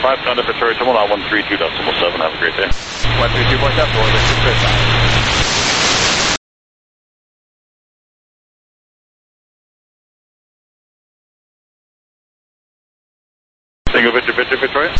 5, contact Victoria Terminal 132.7. Have a great day. 132.7, Victor Chris. Single Victor Victoria.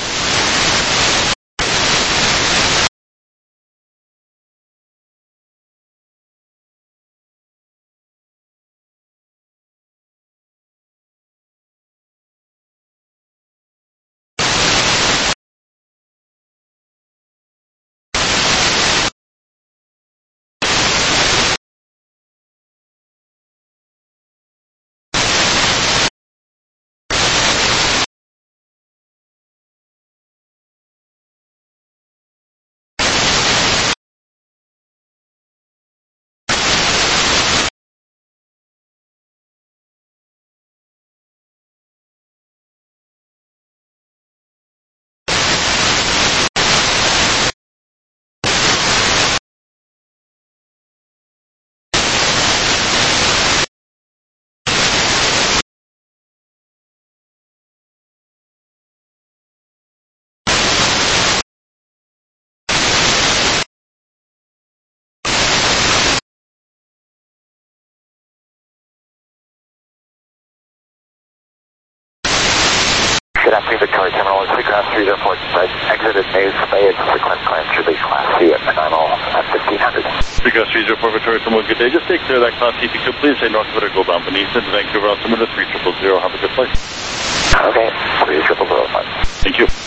Good afternoon, Victoria Terminal. It's Class 304. Exited Maze Bay. It's frequent clearance release Class C at Nanaimo at 1500. Because 304 Victoria Terminal, good day. Just take clear of that Class C. If you could please say north of it or go down beneath it. Vancouver, altimeter 3000. Have a good flight. Okay, 3005. Thank you.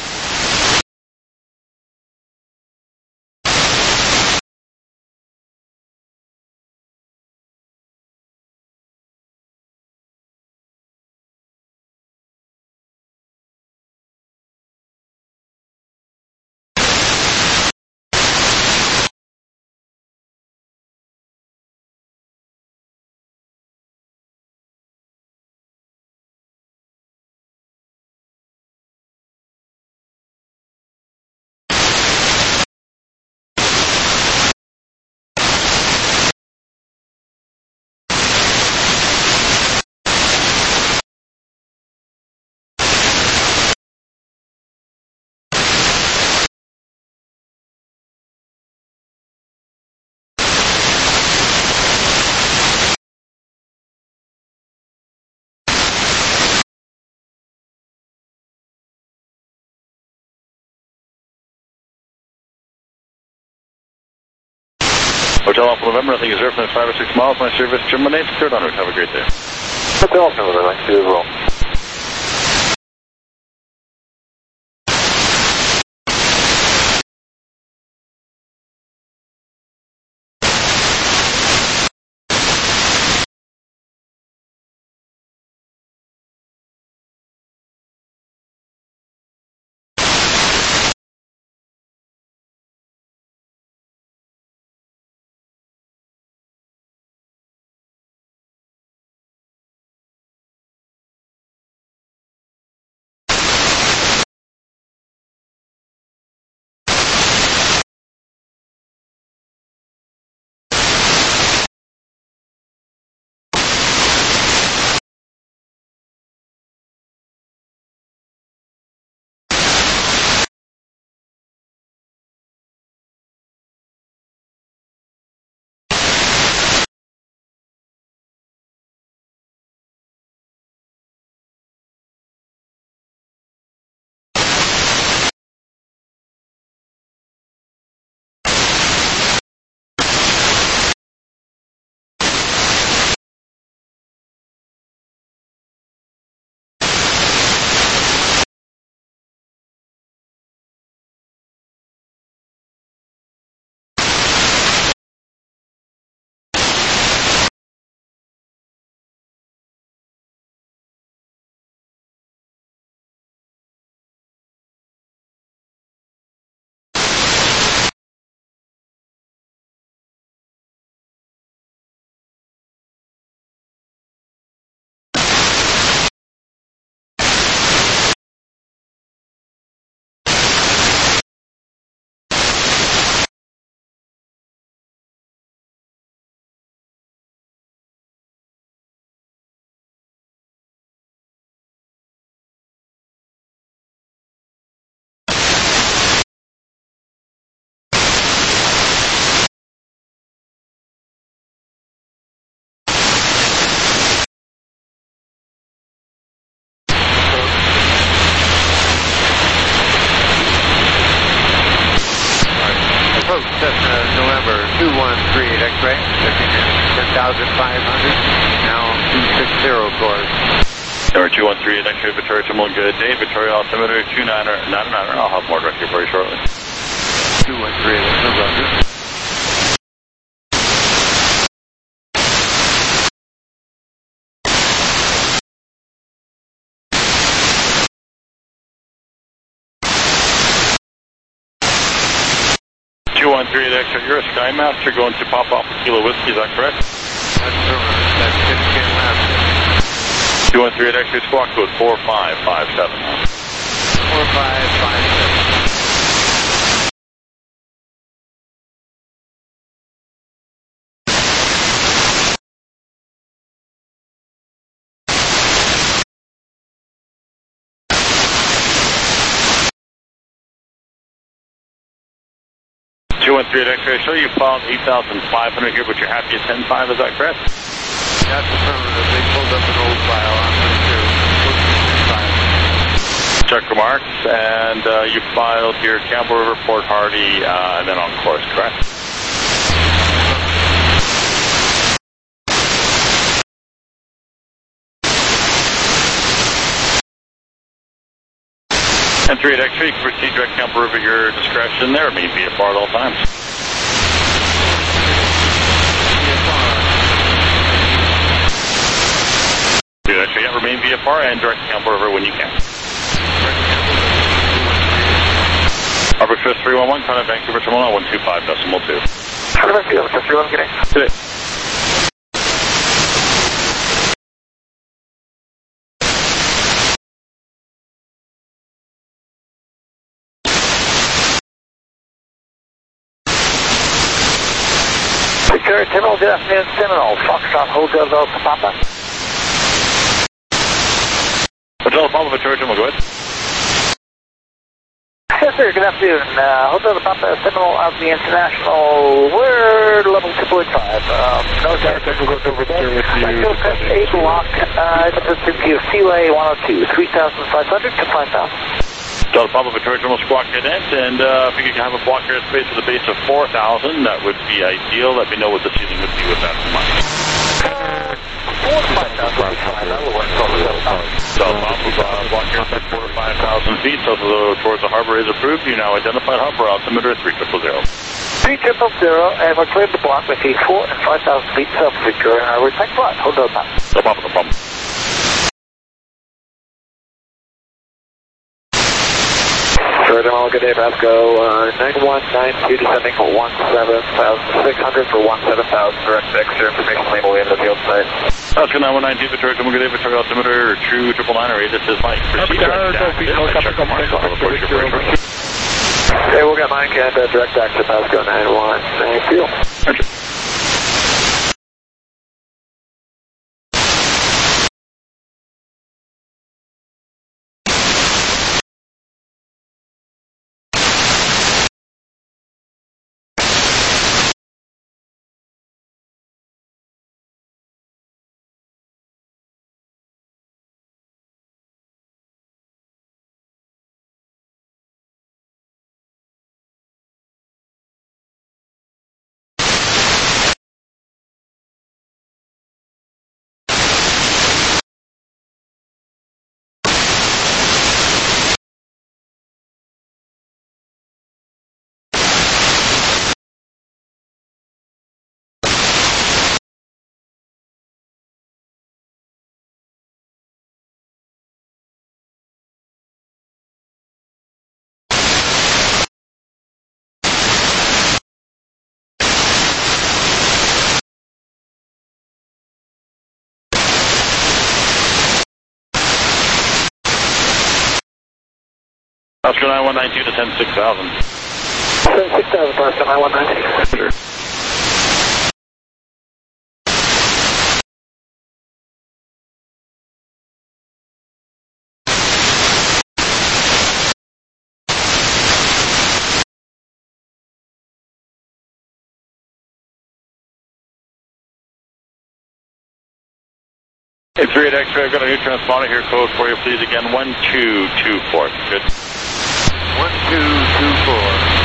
Hotel Alpha November, I think is 0.5 or 6 miles. My service terminates. Cleared en route. Have a great day. Hotel Alpha November, thank you as well. now 260 course. Number 213, X-ray Victoria Terminal, good day. Victoria altimeter 29er. I'll have more directly for you shortly. 213, Roger. 213 X-ray, you're a Skymaster going to Papa Alpha Kilo Whiskey, is that correct? That's correct. That's 16 laps. 213 X-ray, squawk code 4557. 4557. X-ray, show you filed 8,500 here, but you're happy at 10.5, is that correct? That's affirmative. They pulled up an old file on me too. Check remarks, and you filed your Campbell River, Port Hardy, and then on course, correct? And 3 X-ray, you can proceed direct Campbell River at your discretion there, may be VFR at all times. Actually, yeah, remain VFR and direct Campbell River when you can. Harbor Express 311, contact Vancouver Terminal 125.2. Harbor Express 311, good day. Good day. Victoria Terminal, good afternoon, Seminole. Foxtrot Hotel Delta Papa. Hotel Papa, Victoria Terminal, go ahead. Yes, sir, good afternoon. Hotel Papa, Seminole of the International. We're level 2.5. No technical over there. Still press 8 lock. It's Seaway 102, 3,500 to 5,000. Delta Papa, Victoria Terminal, squawk cadet, and if you can have a block airspace with a base of 4,000, that would be ideal. Let me know what the ceiling would be with that in mind. 4 to 5,000 would be fine. That will work totally. Delta Papa, block airspace 4 to 5,000 feet, so towards the harbor is approved. You now identified harbor altimeter 3000. 3000, and we're cleared the block with a 4 and 5,000 feet self-secure, and we're thanks a lot. Hold on, Papa. No problem, no problem. Terminal, good day, Vasco. 9192 descending for 17,600 for 17,000. Direct extra information label in the field site. Vasco 9192, Victoria Terminal, good day, Victoria altimeter 2998. This is Mike. Proceed direct access. Check remarks. I'll report you for information. Okay, we'll get Mike and direct access Vasco 91. Thank you. Thank you. Oscar 9192 to 106000. 106000, Oscar 9192. Hey, 3 X-ray, I've got a new transponder here, code for you, please, again, 1224. Good. 1224.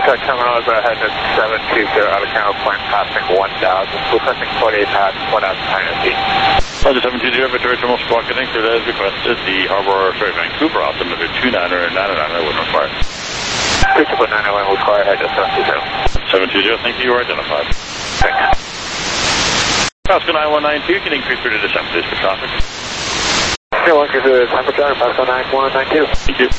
Check terminal is heading at 720 out of Canada Point, passing 1,000. Requesting 48 pass, 1,000 feet. Roger, 720, Victoria Terminal Squawk Heading cleared as requested. The Vancouver altimeter 2999 would require. 2.901 will require head at 720. 720, thank you, you are identified. Thanks. Pasco 9192, can increase through to December, please, for traffic. Okay, one to temperature, Pasco 9192. Thank you.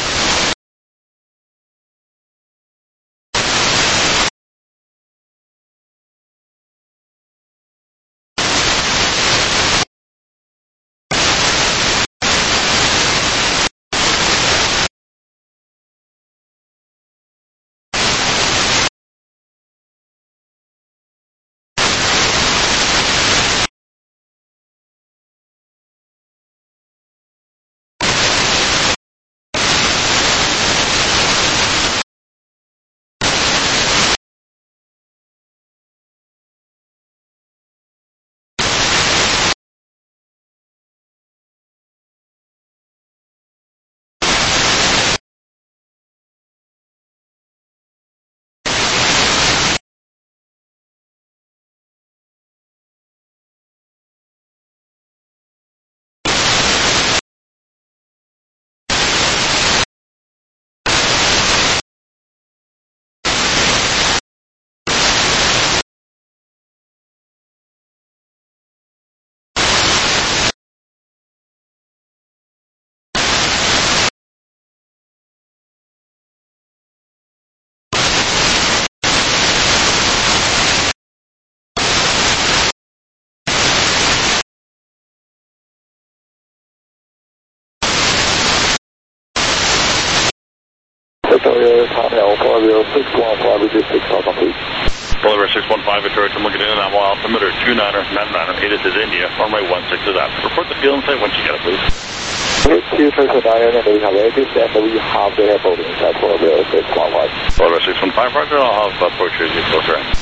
Victoria, Hotel 40615, reduce 6,000 feet. Boulevard 615, Victoria Terminal, get in and now altimeter 2999, it is India, runway 16 is that. Report the field and say once you get it, please. Two person dial, and we have edges, and we have the airport inside for the 615. Boulevard 615, Roger, I'll have Portuguese closer in.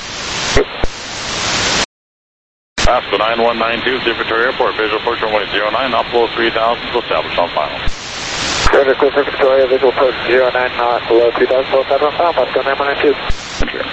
Pasco 9192, Victoria Airport, visual approach runway 09, upload 3000 to establish on final. Victoria, visual approach 09, below 3000 to establish on final, Pasco 9192. Thank you.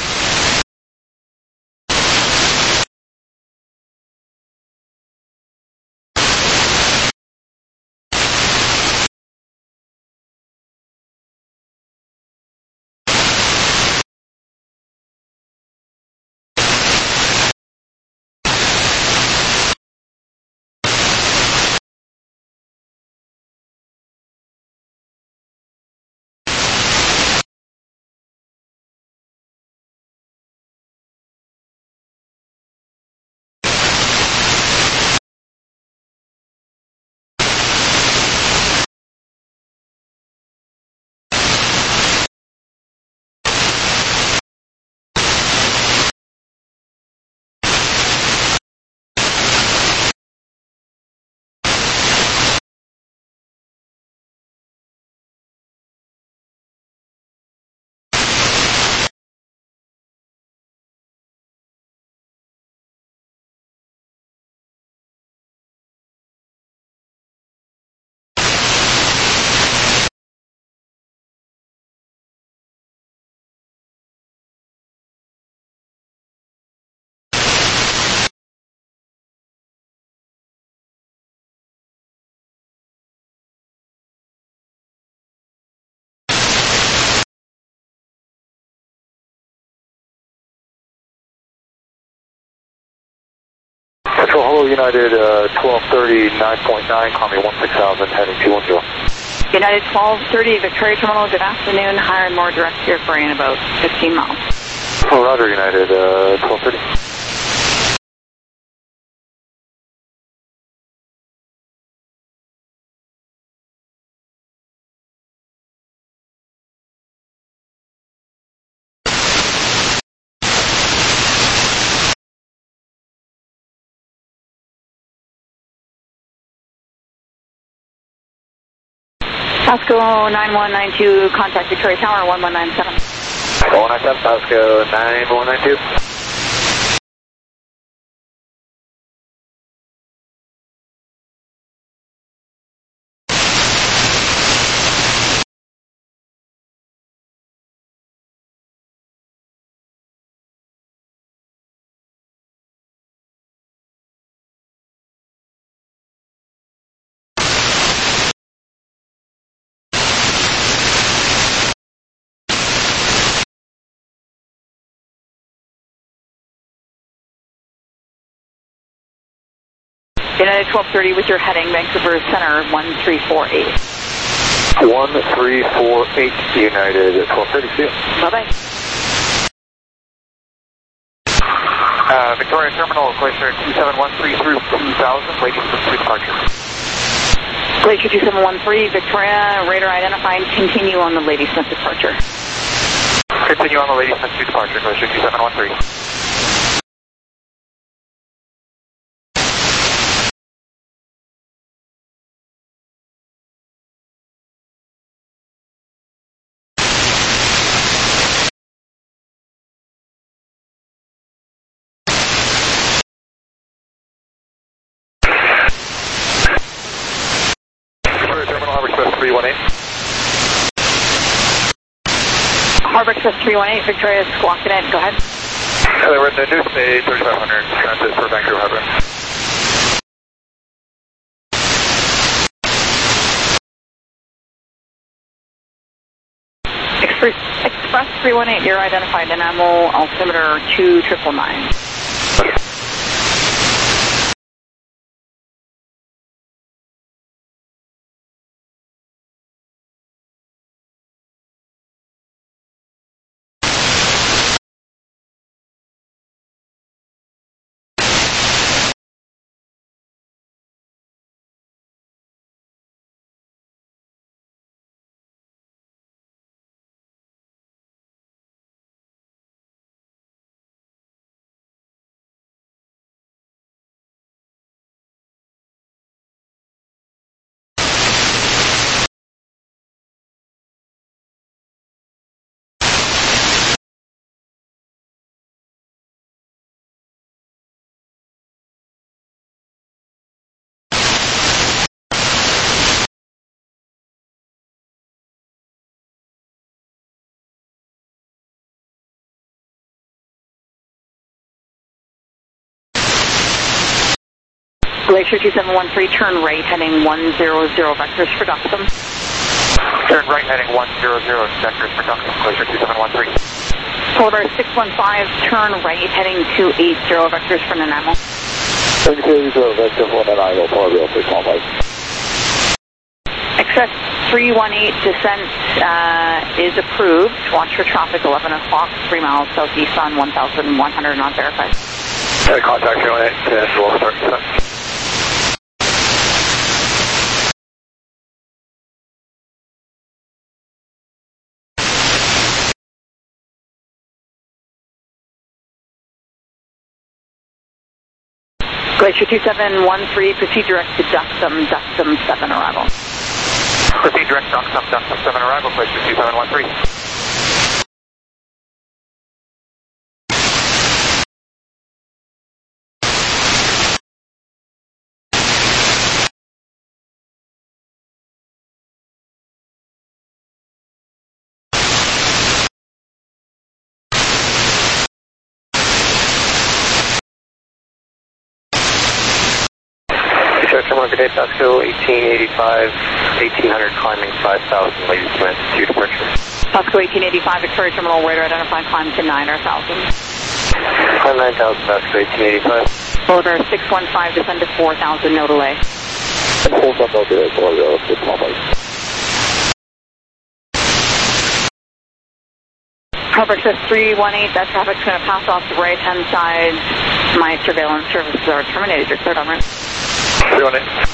Central Hello United 1230, 9.9, call me 16000, heading 210. United 1230, Victoria Terminal, good afternoon. Higher and more direct here for you in about 15 miles. Oh, Roger, United 1230. Pasco 9192, contact Victoria Tower 1197. 1197, Pasco 9192. United 1230 with your heading, Vancouver Center 1348. 1348, United 1230, see you. Bye-bye. Victoria Terminal, Glacier 2713 through 2000, waiting for departure. Glacier 2713, Victoria, radar identified, continue on the Ladysmith departure. Continue on the Ladysmith to departure, Glacier 2713. Harbor Express 318, Victoria is clocking in. Go ahead. We're at the New Bay 3500 transit for Vancouver Harbor. Express 318, you're identified, Enamel altimeter 2999. Glacier 2713, turn right, heading 100 vectors for Duxham. Turn right, heading 100 vectors for Duxham, Glacier 2713. Polar 615, turn right, heading 280 vectors for Nanaimo. 280 vectors for Nanaimo, Polar 615. Express 318 descent is approved. Watch for traffic 11 o'clock, 3 miles southeast on 1100 not verified. Contact 318 to start descent. Glacier 2713, proceed direct to Duxham 7 arrival. Proceed direct Duxham 7 arrival, Glacier 2713. Good day, Pasco 1885, 1800 climbing 5000, Ladysmith to departure. Pasco 1885, Victoria Terminal, radar identified, climb to 9000. Climb 9000, Pasco 1885. Boulder 615, descend to 4000, no delay. Hold up, no delay, Boulder 615. Harbor Express 318, that traffic's going to pass off the right-hand side. My surveillance services are terminated. You're cleared on right. 318.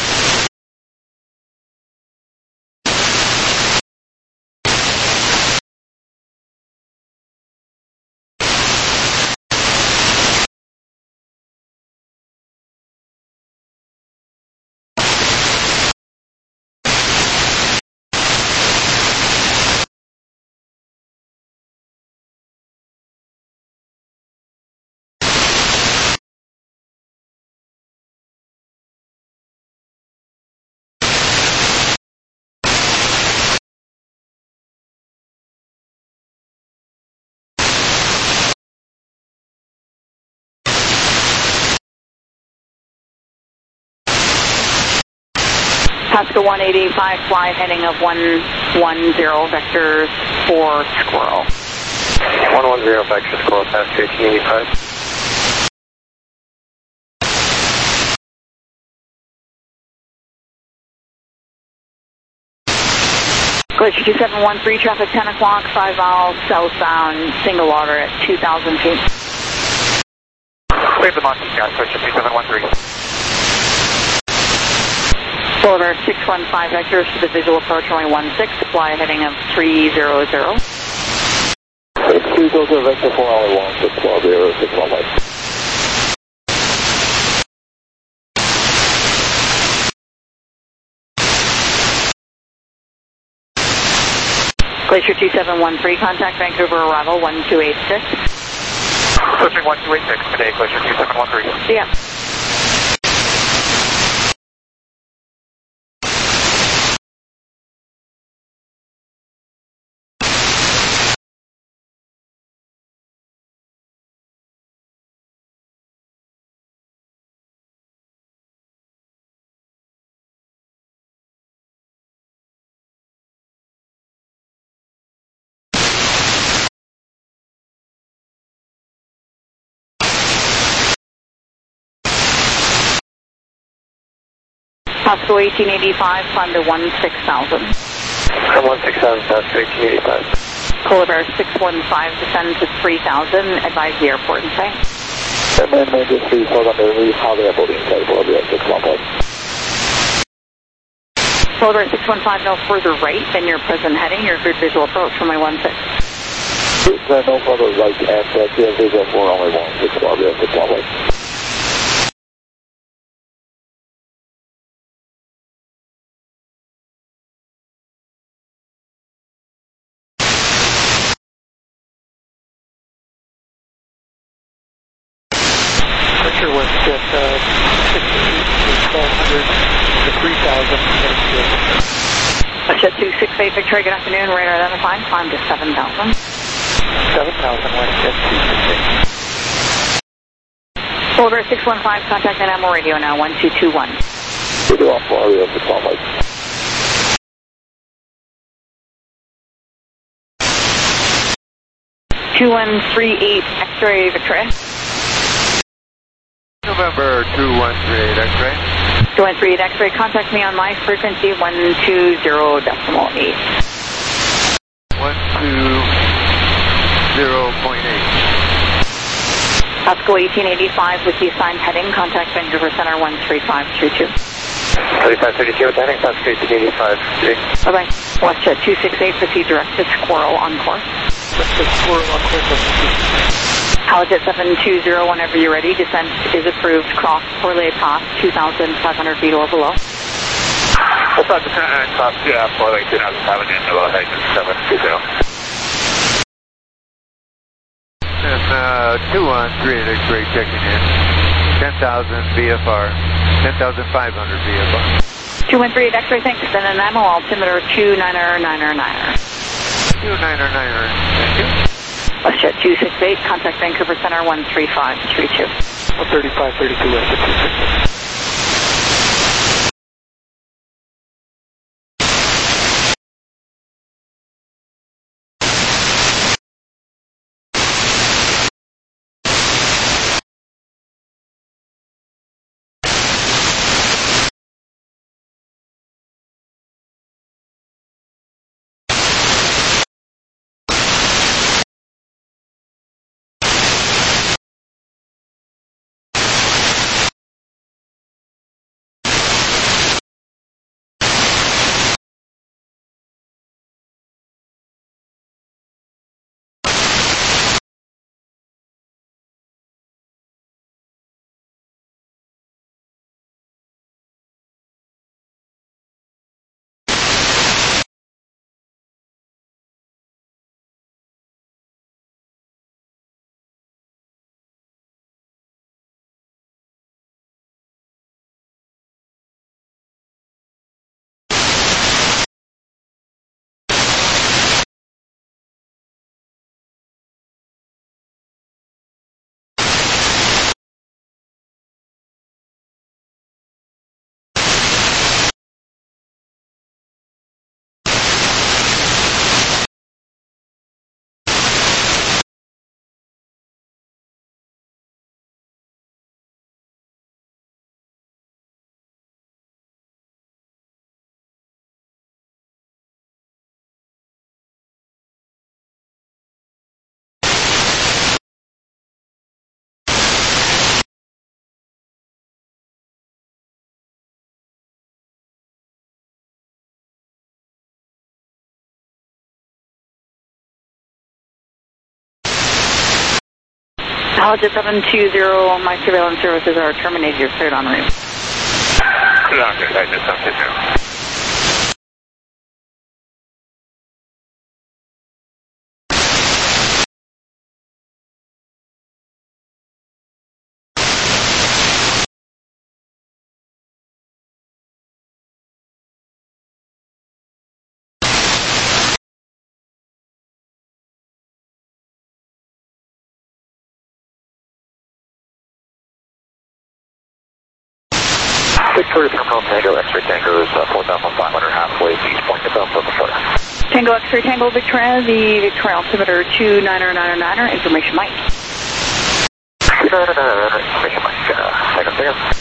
Pasco 1885, fly heading of 110 vectors for Squirrel. 110 vectors, Squirrel, Pasco 1885. Glacier 2713, traffic 10 o'clock, 5 miles southbound, single water at 2,000 feet. Clear the Monty, guys, Glacier 2713. Boulevard 615 vectors to the visual approach runway 16, fly heading of 300. 300 vector 4 only 16, 12 0, 618. Glacier 2713, contact Vancouver arrival 1286. Switching 1286 today, Glacier 2713. See ya. Possible 1885, climb to 16,000. From 16,000, that's 1885. Polar Bear 615, descend to 3,000, advise the airport in sight. And then just please hold on to the Holiday Airport inside Polar Bear 615. Polar Bear 615, no further right than your present heading, your good visual approach from my 16. No further right, and clear visual 4 only 16, Polar Bear 615. Pressure was at 1200 to 3,000. Jet 268 Victoria, good afternoon. Radar identified, climb to 7,000. 7,000 west at 268. Polar Bear 615, contact Dynamo radio now, 1221. Radio off Polar Bear 615. 2138 X-ray Victoria. November 2138 X-ray. 2138 X-ray, contact me on my frequency 120.8. 120.8. Pascal 1885 with the assigned heading, contact Vancouver Center 13532. 3532 with heading, Pascal 1885. Bye-bye. WestJet 268, proceed direct to Squirrel on course. Just a Squirrel on course. Holojet 720, whenever you're ready, descent is approved, cross Portlet Pass, 2,500 feet or below. What's up, descent and cross Portlet 2,500 and below, heading 720. And 213 X-ray checking in, 10,000 VFR, 10,500 VFR. 213 X-ray, thanks, send an ammo, altimeter 299er. 299er, thank you. WestJet 268, contact Vancouver Center 13532. 13532 west at 268. Jet 720, my surveillance services are terminated. You're cleared en route. Roger, Jet 720. Victoria Terminal Tango X-ray Tango is 4,500 halfway east point of Minnesota. Tango X-ray Tango Victoria, the Victoria altimeter 29099er, information Mike. 29099er, information Mike. Second.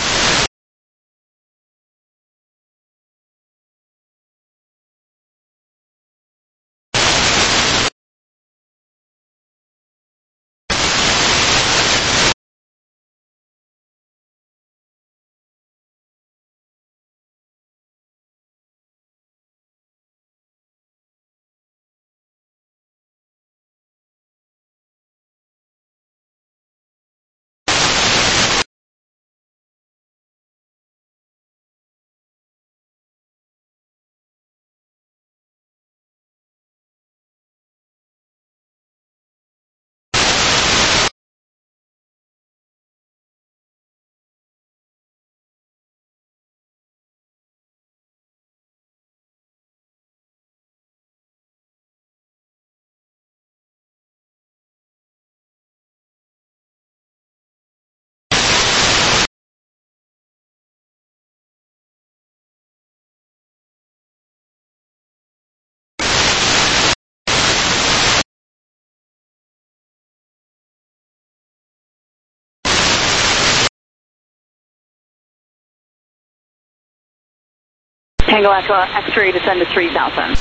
Tango X-ray descend to 3000.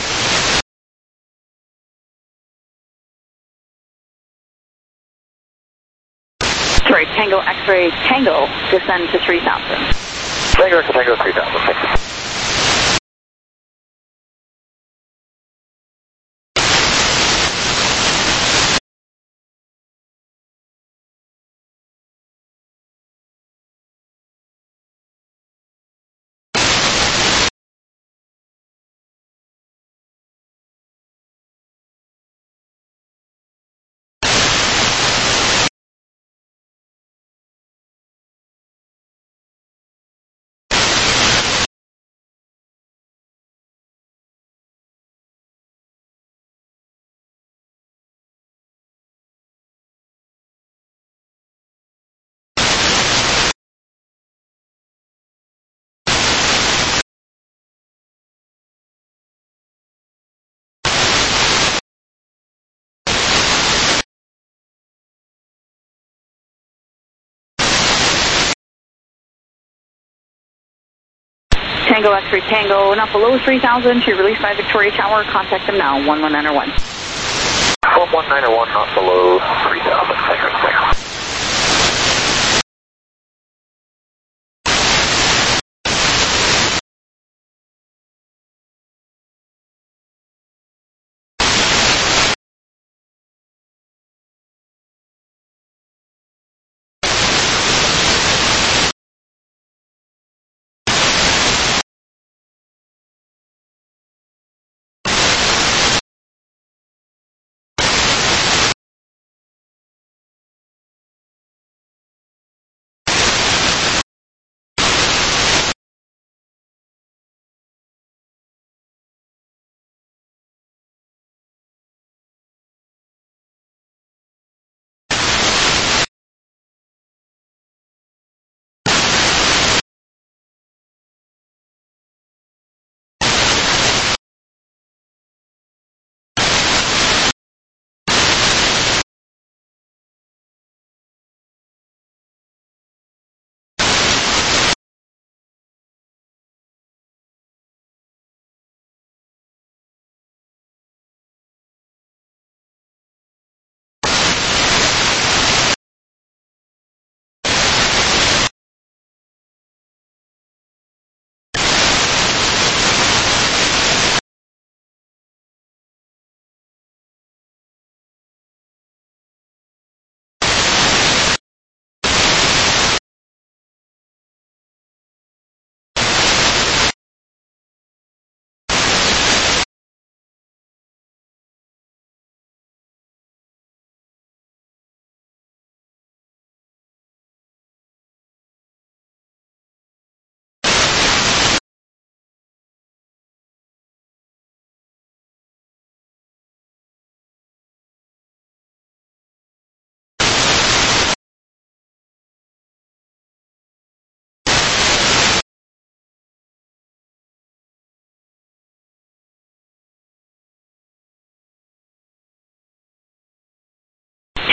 Sorry, Tango X-ray Tango descend to 3000. Tango 3000, thank you. Tango X-ray Tango, not below 3000 to release by Victoria Tower. Contact them now, 11901. 11901, not below 3000. Tango.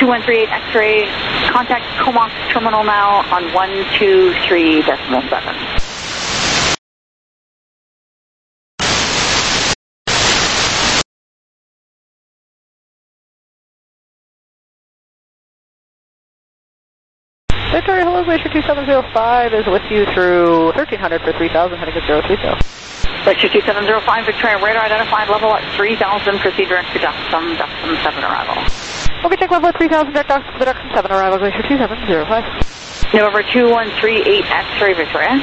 2138 X-ray, contact Comox terminal now on 123.7. Victory, hello, Glacier 2705 is with you through 1300 for 3000, heading at 030. Glacier 2705, Victoria, radar identified level at 3000, proceed direct to Duxton 7 arrival. Okay, check level at 3000, direct to Duxton 7 arrival, Glacier 2705. November 2138 X-ray, Victoria.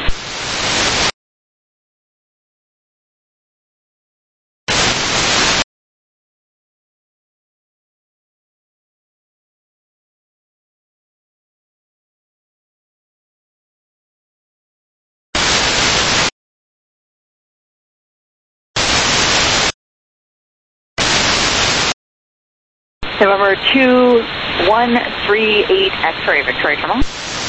November 2138 X-ray, Victoria Terminal.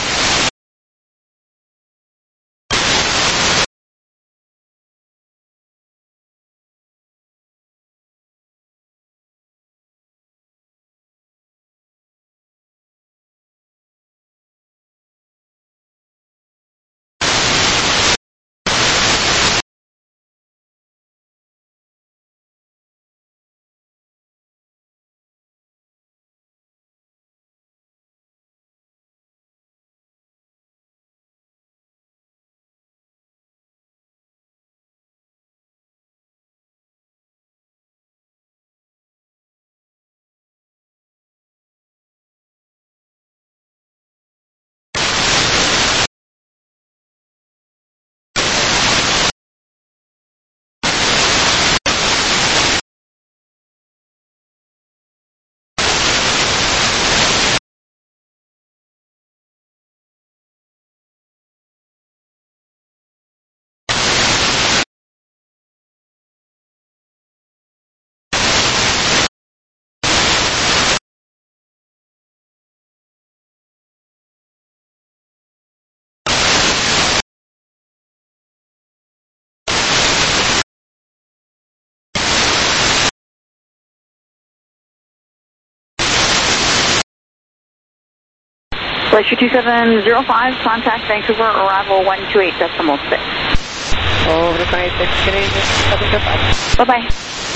Glacier 2705, contact Vancouver, arrival 128.6. Over to 26, Canadian 705. Bye-bye.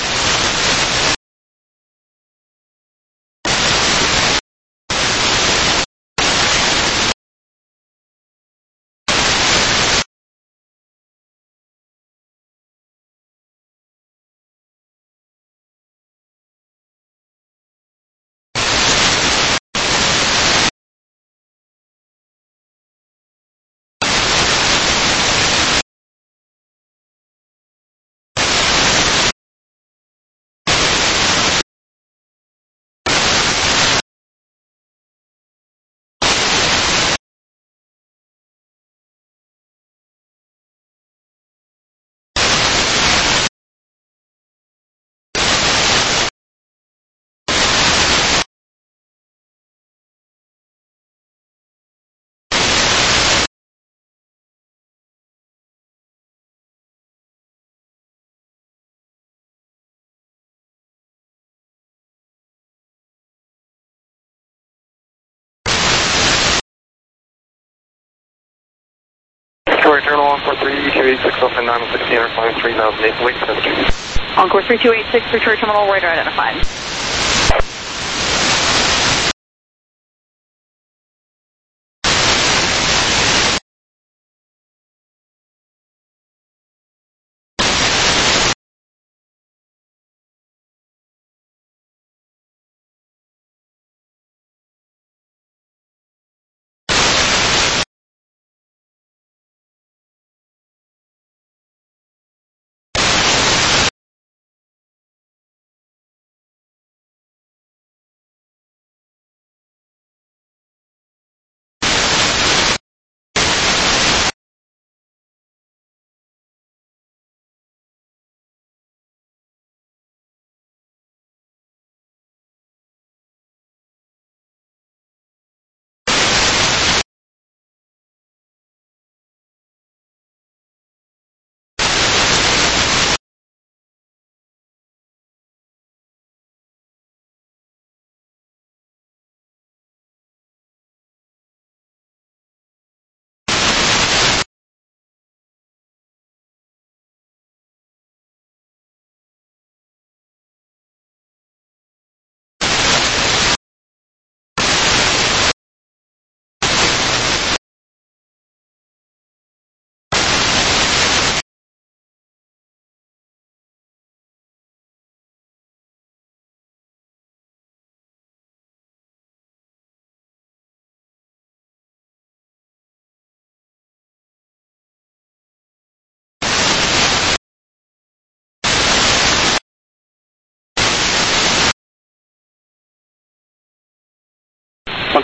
Victoria Terminal 143, 286, open 916, airplane 3008, late 17. Encore 3286, Victoria Terminal, radar identified.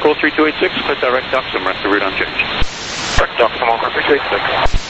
call 3286, clear direct ducks and rest the route on change. Direct ducks, I'm on 3286.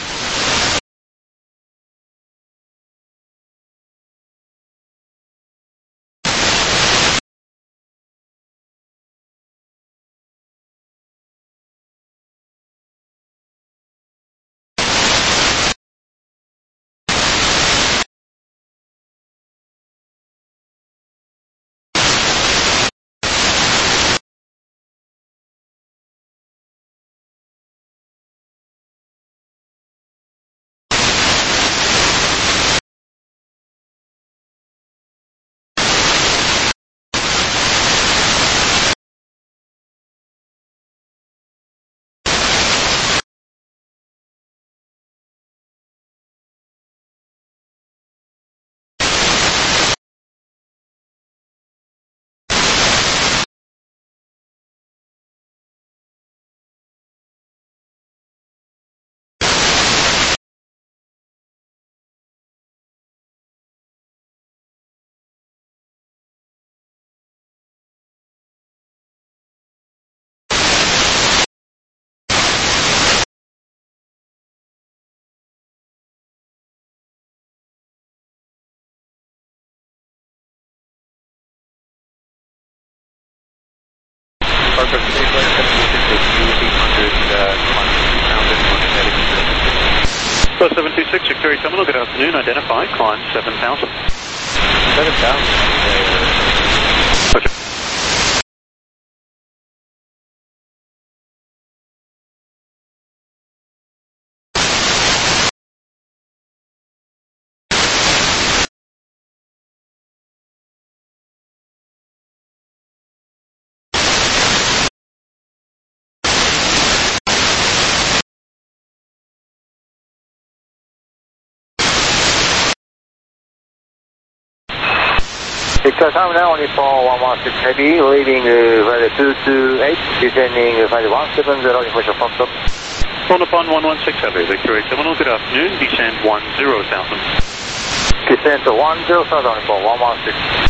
Plus 726, Victoria Terminal, good afternoon. Identify, climb 7000. 7000. Roger. Victor Tom now only for 116 heavy, leaving flight 228, descending flight 170, information from stop. On upon 116 heavy, Victoria Terminal, good afternoon. Descend 10,000. Descent 10,000 only for 116.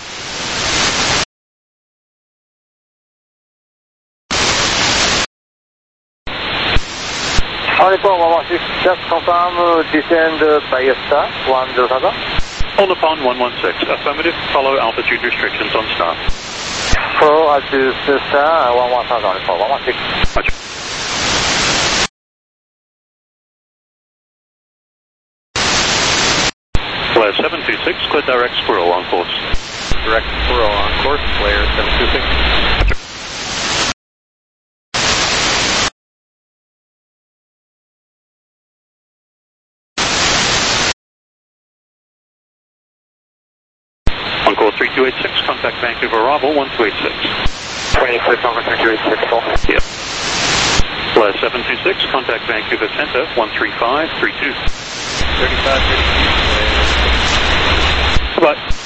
Only for 116, just confirm descend by star 10,000. On upon 116, affirmative, follow altitude restrictions on start. Follow altitude star 11,000 only for 116. Roger. Flare 726, clear direct squirrel on course. Direct squirrel on course, Flare 726. On call 3286, contact Vancouver arrival 1286. 26 over 3286. Yep. Flare 726, contact Vancouver Center 13532. 3532. Bye-bye.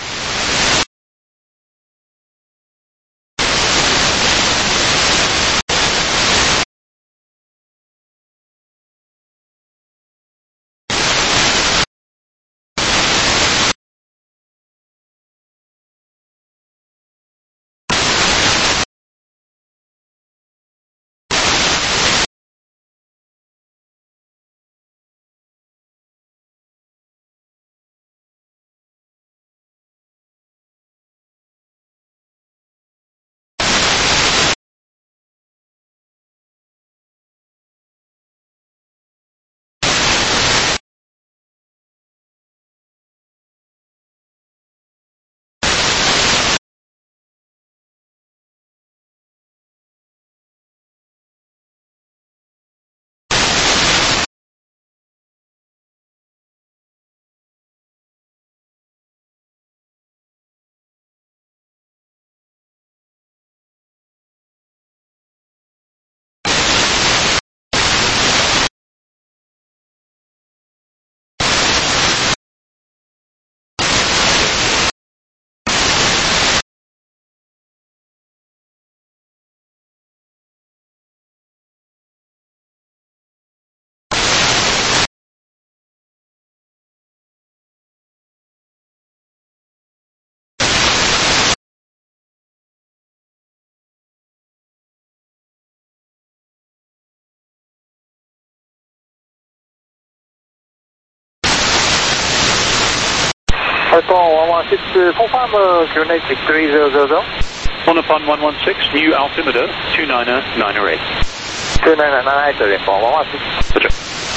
call 116, full time, coordinate 63000. On upon 116, new altimeter 29908. 29908, call 116. Roger.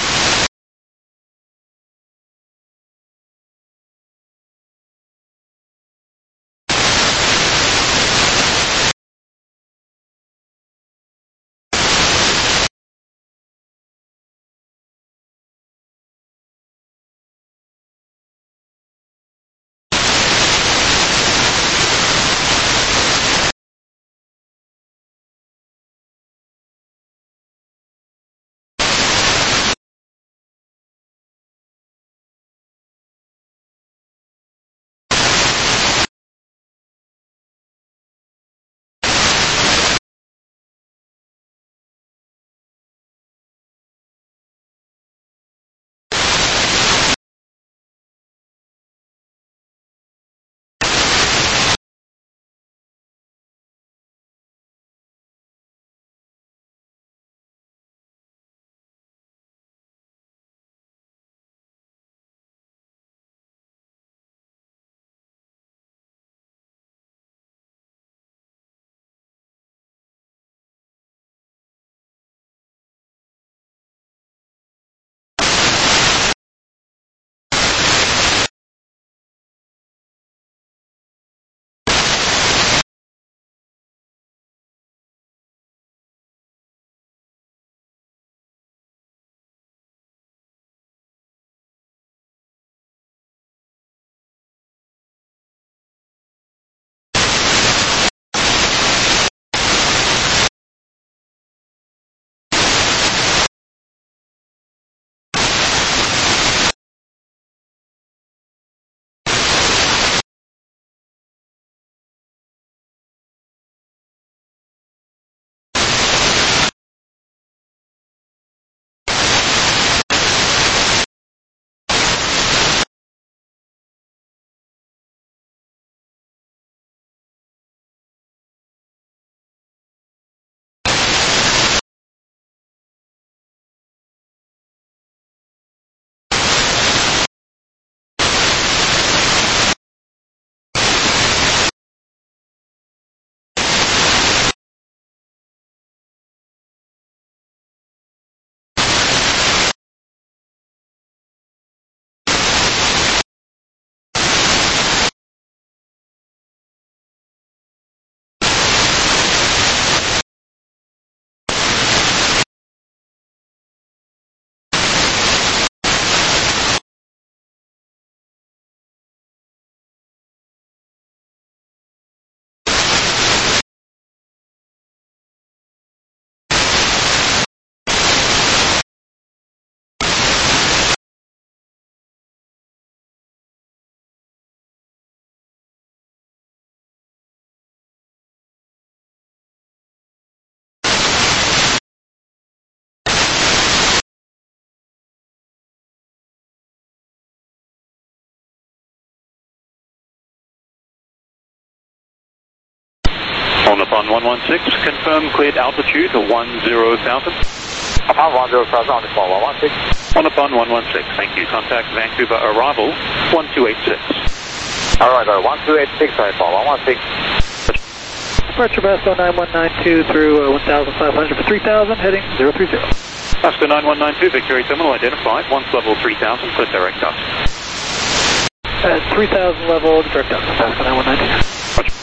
On upon 116, confirm cleared altitude 10,000. Upon 10,000 on the call 116. On upon 116, thank you. Contact Vancouver arrival 1286. Alright, 1286 on the call 116. Departure Vasco 9192 through 1,500 for 3,000, heading 030. Vasco 9192, Victoria Terminal identified, once level 3,000, clear direct dust. 3,000 level, direct dust, Vasco 9192. Roger.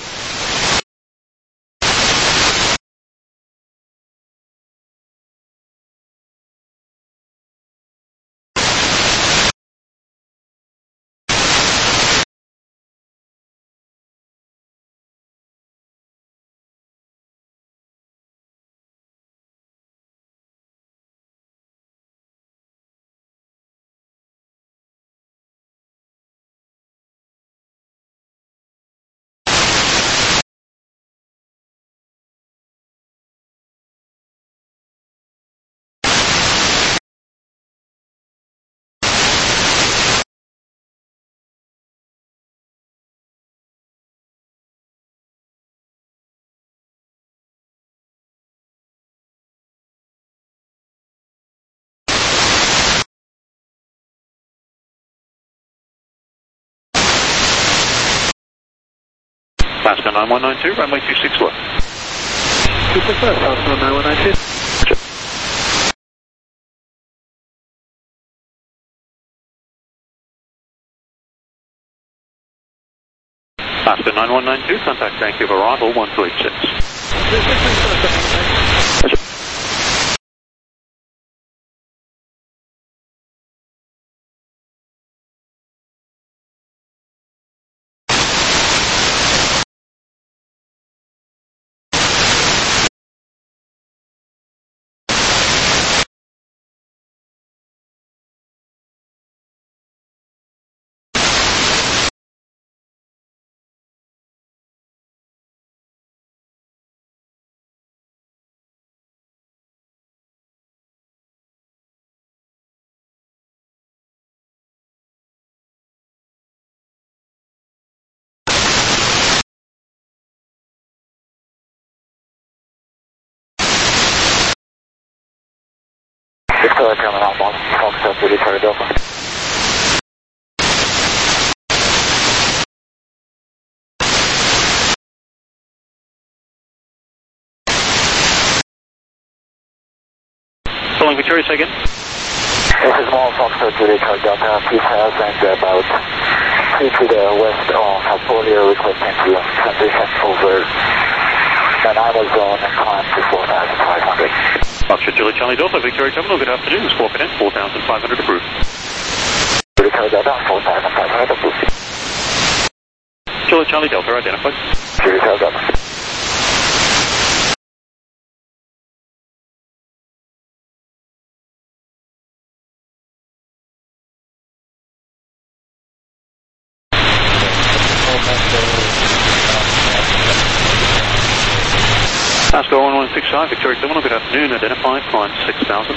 Pasco 9192, runway 26 left. 26 left, Pasco 9192. Pasco 9192, contact Vancouver arrival 126. Victoria Terminal 1, Foxtrot Julie Charlie Delta. Following Victoria, say again. This is Small Foxtrot Julie Charlie Delta, please have and about 2 to the west of Apollio, requesting to transition over the Nanaimo zone and climb to 4,500. Foxtrot Julie Charlie Delta, Victoria Terminal, good afternoon. Squawk Cadet 4,500 approved. Julie Charlie Delta, 4,500 approved. Julie Charlie Delta, identified. Julie Charlie Delta. Pasco 1165, Victoria Terminal, good afternoon. Identified, climb 6,000.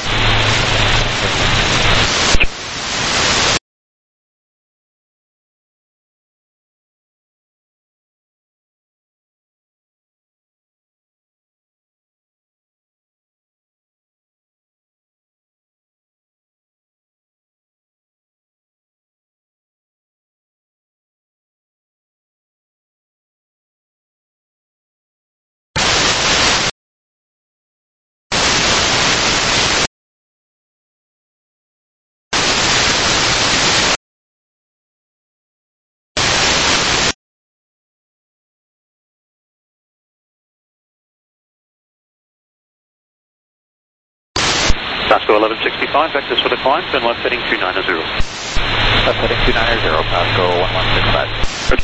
Pasco 1165, vectors for the climb, turn left heading 290. Left heading 290, Pasco 1165.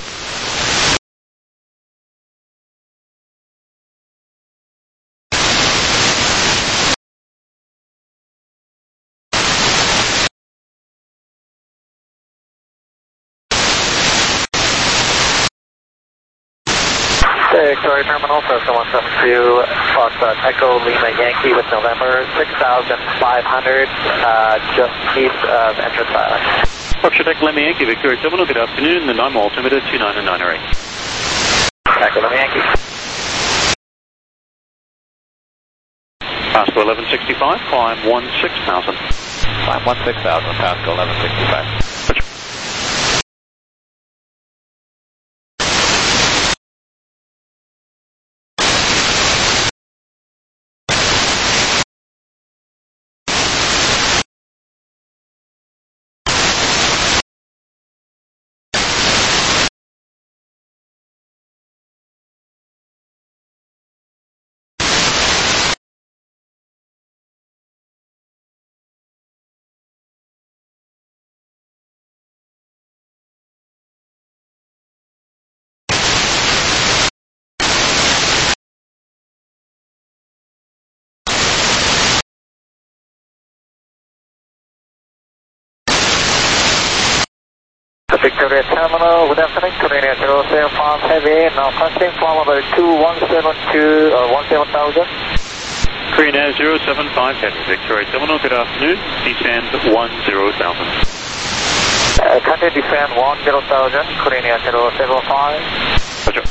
Victoria Terminal, Cessna 172, Foxtrot Echo Lima Yankee with November, 6,500, just east of entrance island. Foxtrot Echo Lima Yankee, Victoria Terminal, good afternoon. The Nanaimo altimeter 29908. Echo Lima Yankee. Pasco 1165, climb 16,000. Climb 16,000, Pasco 1165. Victoria Terminal, good afternoon, Korea 075 Heavy, now passing from about 2172 or 17,000. Korean Air 075 Heavy, Victoria Terminal, good afternoon. Descend 10,000. Country descend 10,000, Korean Air 075. Roger.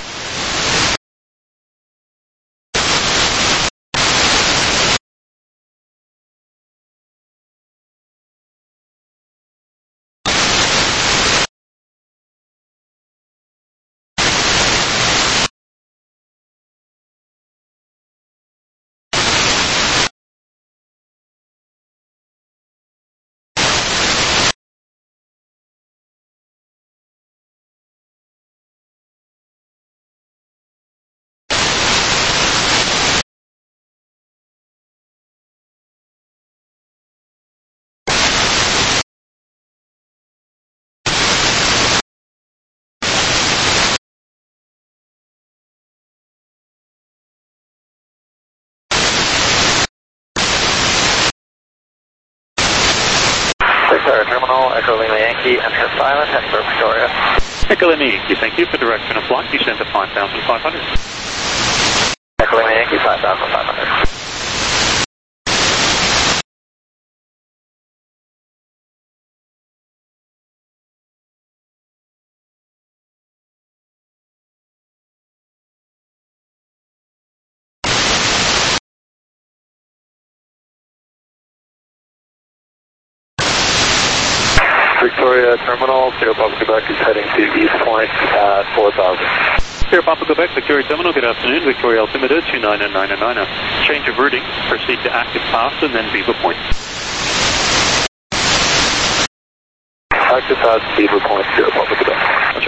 Victoria Terminal, Echo Lima Yankee, enter silent, heading for Victoria. Echo Lima Yankee, thank you for direction of flight. Descend to 5,500. Echo Lima Yankee, 5,500. Victoria Terminal, Sierra Papa Quebec is heading to East Point at 4,000. Sierra Papa Quebec, Victoria Terminal, good afternoon. Victoria Altimeter, 29999. Change of routing, proceed to active pass and then Beaver Point. Active pass, Beaver Point, Sierra Papa Quebec. Roger.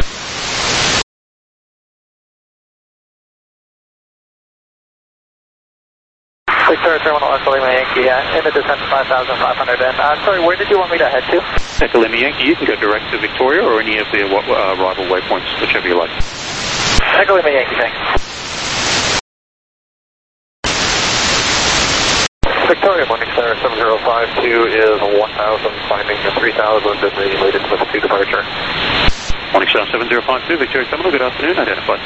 Victoria Terminal, Echo Lima Yankee, in the descent to 5,500. And sorry, where did you want me to head to? Echo Lima Yankee, you can go direct to Victoria or any of the arrival waypoints, whichever you like. Echo Lima Yankee, thanks. Victoria, Morning Star 7052 is 1,000, finding 3,000 in the latest with 2 departure. Morning Star 7052, Victoria Terminal, good afternoon, identified.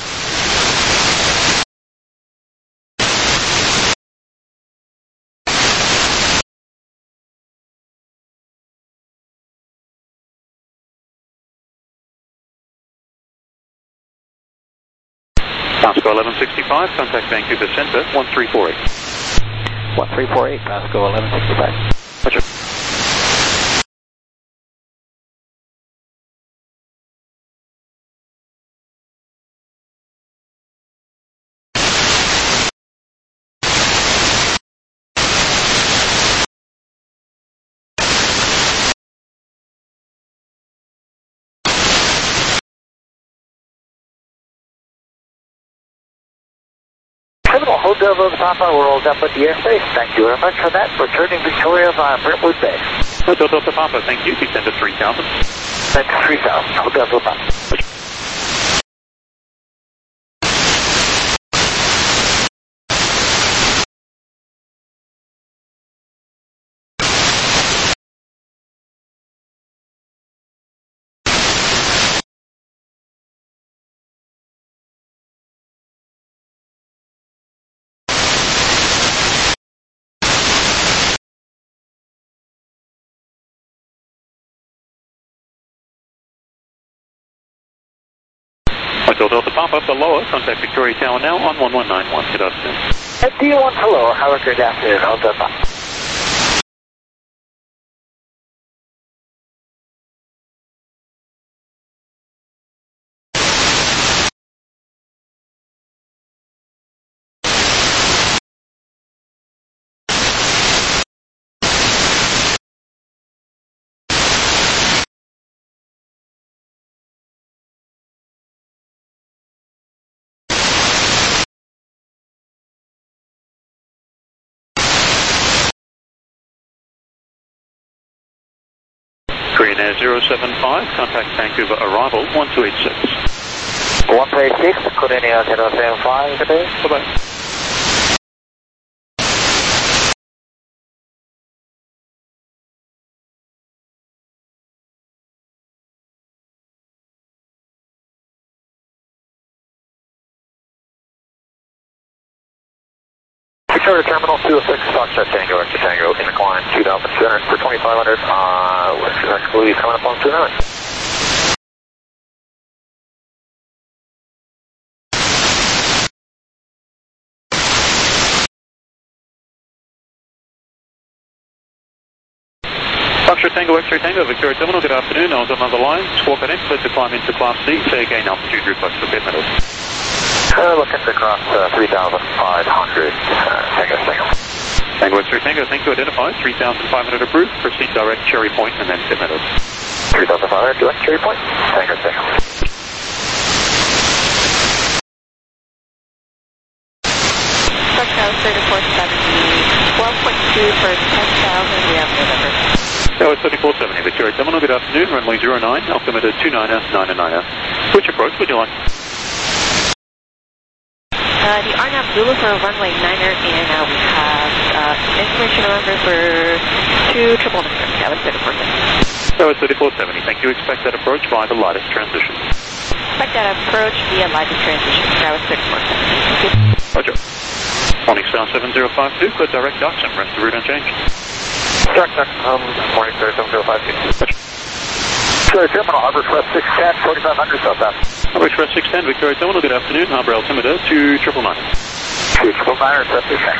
Pasco 1165, contact Vancouver Centre, 1348. 1348, Pasco 1165. Roger. Terminal Hotel Road Papa, we're all done with the airspace. Thank you very much for that. Returning Victoria via Brentwood Bay. Hotel Delta Papa, thank you. Descend to 3,000. Thanks, 3,000. Hotel Road Papa. Hotel Delta Papa, below us, contact Victoria Tower now on 1191. Good afternoon. At D1 hello, have a good afternoon. Hotel Papa. Korean Air 075, contact Vancouver arrival 1286. 136, Korean Air 075 today. Bye-bye. Victoria Terminal 206, Foxtrot Tango, Extra Tango, incline 2,200 for 2,500. Exclude coming up on 29. Foxtrot Tango, X-ray Tango, Victoria Terminal, good afternoon. I was on the line, squawk on clear to climb into Class C, say again altitude request for bit metals. Looking to cross 3,500, Tango, Tango. Tango, X-ray Tango, thank you, identified, 3,500 approved, proceed direct Cherry Point and then bit metals. 3,500, direct Cherry Point, Tango, Tango. Foxtrot 3470, 12.2 for 10,000, we have November. Tower 3470, Victoria Terminal, good afternoon, runway 09, altimeter 2999. Which approach would you like? The RNAV Zulu for runway 9er, and we have information number for 2 triple number. That was 3470. That was 3470. Thank you. Expect that approach via the lightest transition. Expect that approach via lightest transition. That was 3470. Thank you. Roger. Morning Star 7052, clear direct ducks and rest the route unchanged. Direct ducks, morning Star 7052. Victoria Terminal, Harbor Express 610, 4500 southbound. Harbor Express 610, Victoria Terminal, good afternoon. Harbor altimeter 2999. 2999, reception.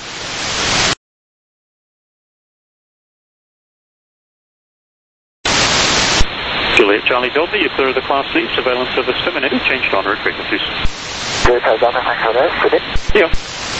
Juliet Charlie Delta, you clear of the Class C, surveillance service terminated, changed en route frequencies. Juliet Delta, Yeah.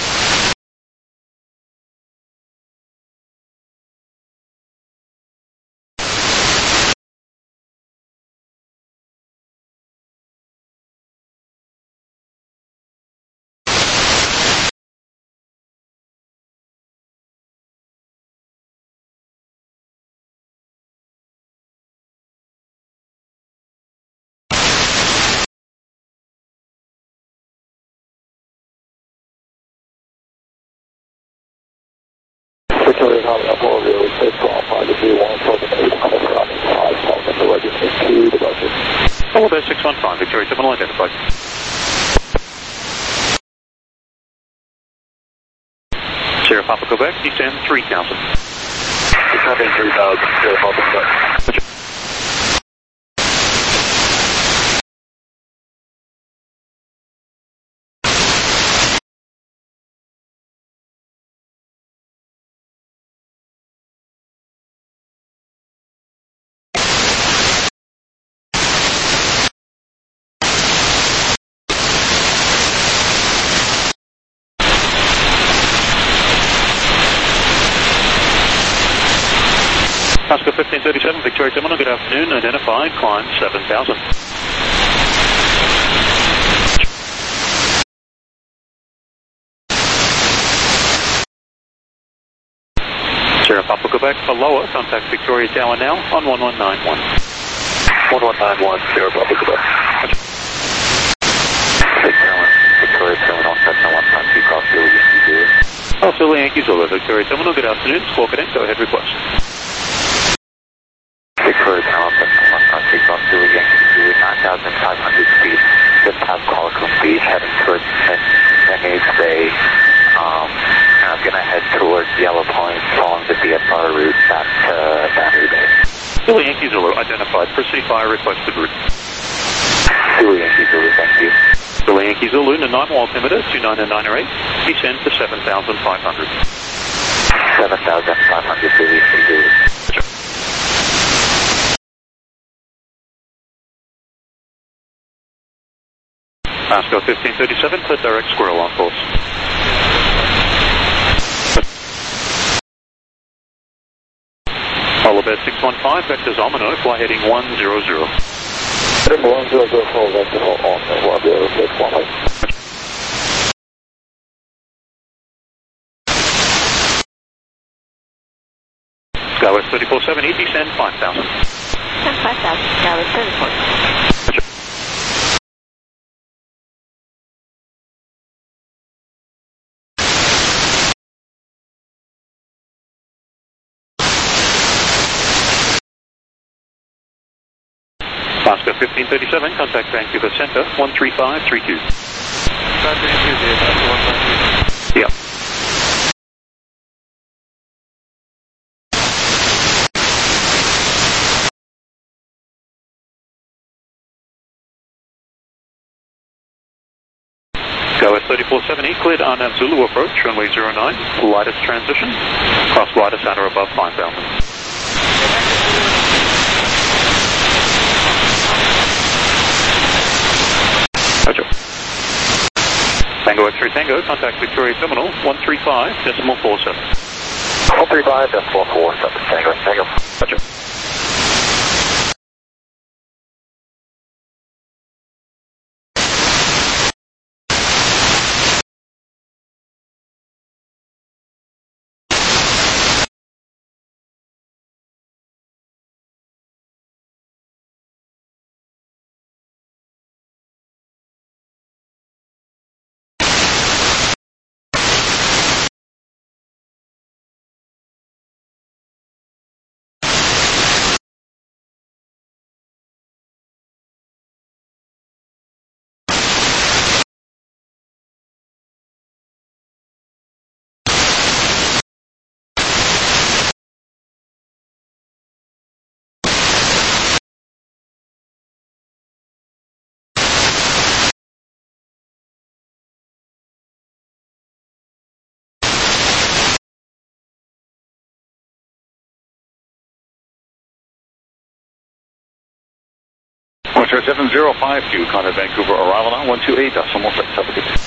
Victoria Terminal, really safe for all pilots. We want to talk about 8 minutes running 5 talking to register 2, the budget. Harbor 615, Victoria Terminal identified. Sierra Papa Quebec, descend 3000. Descending 3000, Sierra Papa Quebec. Oscar 1537, Victoria Terminal, good afternoon. Identified, climb 7000. Sierra Papa Quebec, for lower, contact Victoria Tower now on 1191. 1191, Sierra Papa Quebec. Victoria Terminal, Cessna 152, cross Zulu, Yankee Zulu. Oh, Zulu Yankee Zulu, Victoria Terminal, good afternoon. Squawk it in, go ahead, request. Victoria Terminal, Cessna 152, cross Zulu, Yankee Zulu, 9,500 feet, just past Qualicum Beach, heading towards Menez Bay. I'm going to head towards Yellow Point, following the VFR route back to Battery Bay. Zulu Yankee Zulu, identified. Proceed via requested route. Zulu Yankee Zulu, thank you. Zulu Yankee Zulu, Nanaimo altimeter 29908, descend to 7,500. 7,500 Zulu Yankee Zulu. Roger. Oscar 1537, clear direct squirrel on course. Holobed 615, vectors Omino, fly heading 100. Heading 100, full vector on 10615. Skywest 3470, descend 5000. Descend 5000, Skywest 34. Roger. Oscar 1537, contact Vancouver Center, 13532. Yeah. Skywest 3470, cleared RNAV Zulu approach, runway 09, lightest transition, cross lightest at or above 5000. Roger. Tango X-ray Tango, contact Victoria Terminal, 135.47. 135.47, Tango X Tango. Roger. Metro 7052, contact Vancouver arrival now 128.16. Have a good day.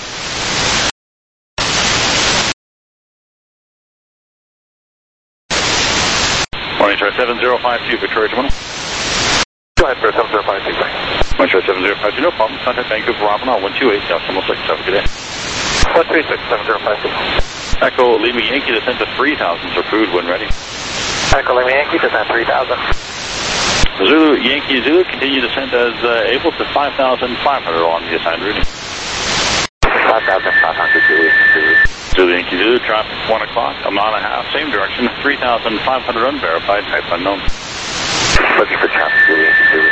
Morning, Metro 7052, Victoria Terminal. Go ahead, Metro 7052, thanks. Metro 7052, no problem. Contact Vancouver arrival now 128.16. Have a good day. 136, 7052. Echo Lima Yankee, descent to 3,000 for food when ready. Echo Lima Yankee, descent 3,000. Zulu Yankee Zulu, continue descent as able to 5,500 on the assigned routing. 5,500, Zulu. Zulu Yankee Zulu, traffic 1 o'clock, a mile and a half, same direction, 3,500 unverified, type unknown. Looking for traffic, Zulu Yankee Zulu.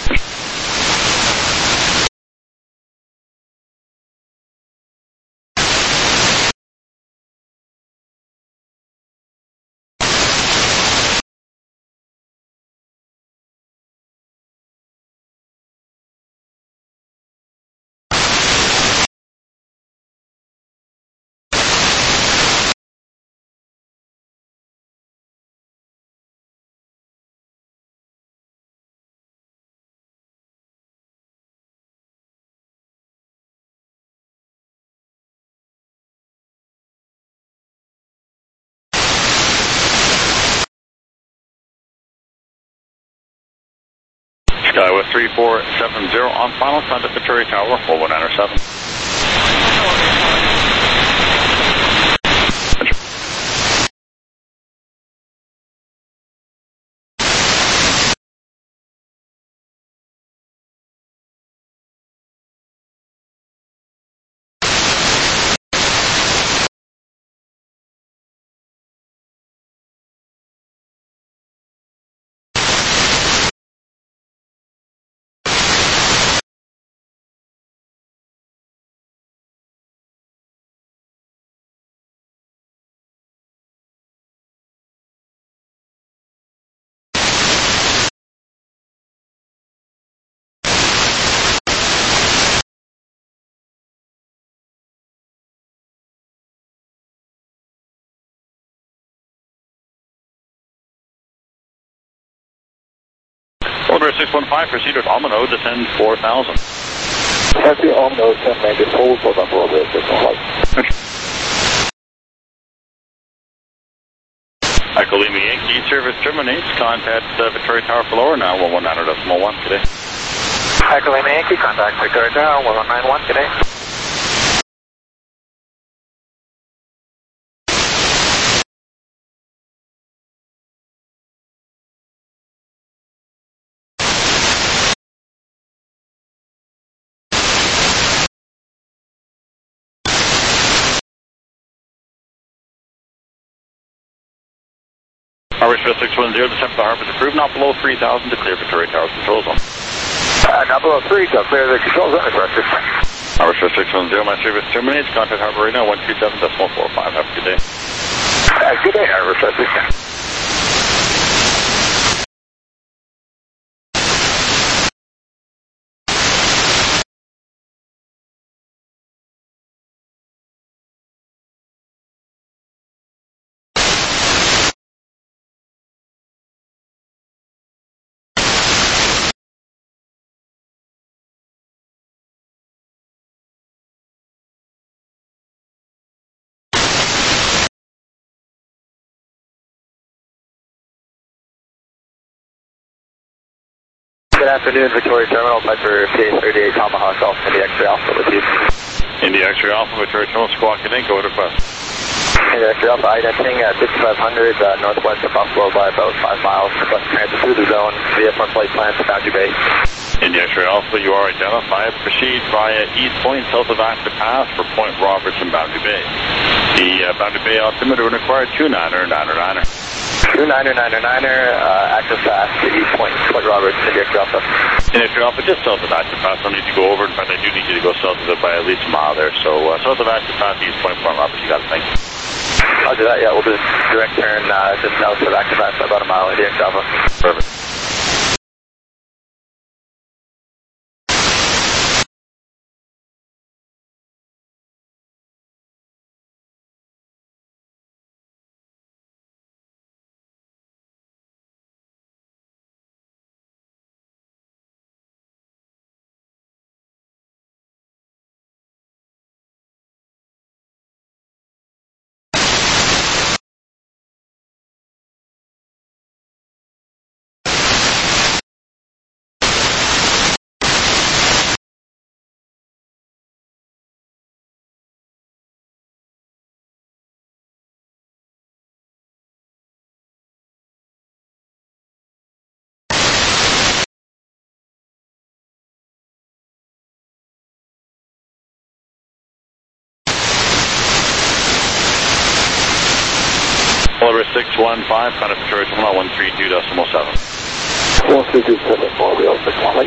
Skywest 3470 on final, contact Victoria Tower 4197. Order 615, proceed with Almano, descend 4,000. Taxi Almano, 1090, forward for number over 615. Echo Lima Yankee, service terminates, contact Victoria Tower for lower now 119.1 today. Echo Lima Yankee, contact Victoria Tower 1191 today. Richfield 610, descent to the harbor is approved, not below 3,000 to clear Victoria Tower's control zone. Not below 3, to clear the control zone, correct. Richfield 610, my service terminates, contact harbor right now 127.45. Have a good day. Good day, Richfield 610. Good afternoon, Victoria Terminal, Piper PA38 Tomahawk Golf, India X-ray Alpha with you. India X-ray Alpha, Victoria Terminal, squawk and go with request. India X-ray Alpha, identifying at 6500 northwest of Buffalo by about 5 miles. Request transit through the zone via front flight plan to Boundary Bay. India X-ray Alpha, you are identified. Proceed via East Point, south of Active Path for Point Roberts and Boundary Bay. The Boundary Bay altimeter would require 29er. 29er, Active Path to East Point, Point Roberts, India X-ray Alpha. India X-ray Alpha, just south of Active Path. Don't need to go over. In fact, I do need you to go south of it by at least a mile there. So south of Active Path, East Point, Point Roberts, you got it. Thank you. Roger that, yeah, we'll do direct turn just south of Active Path, about a mile, India X-ray Alpha. Perfect. Oliver 615, contact Victoria Terminal 132.7. 132.7, Oliver 615.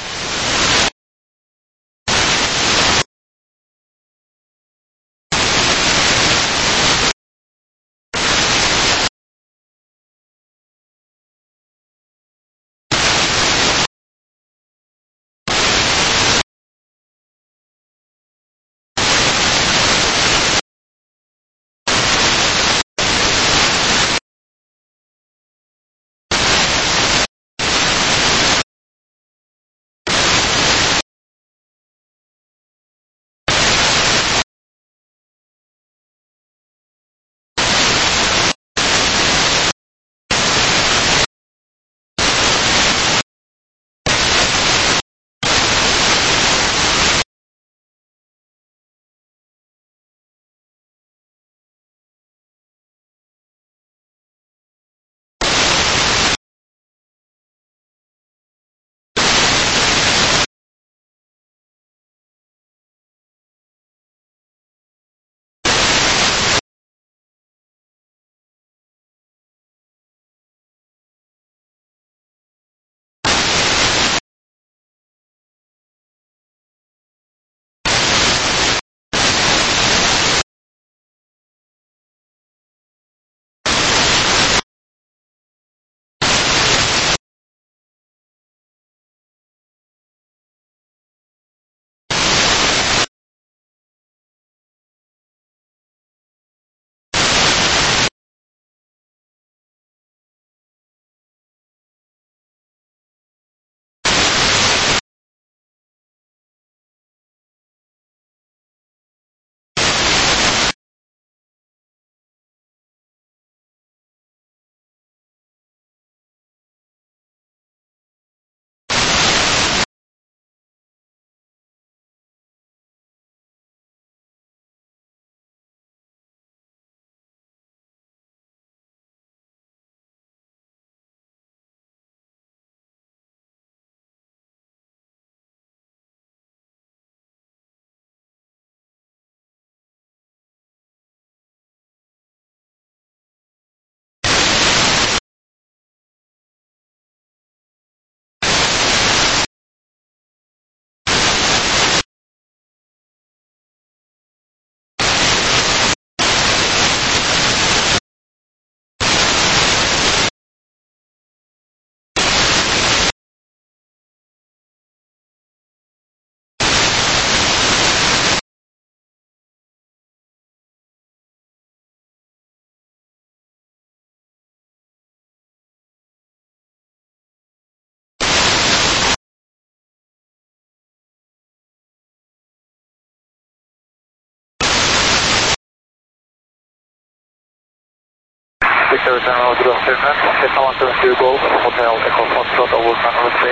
Victoria Terminal, good afternoon. Cessna 172 Golf, Hotel Echo Foxtrot over San Jose,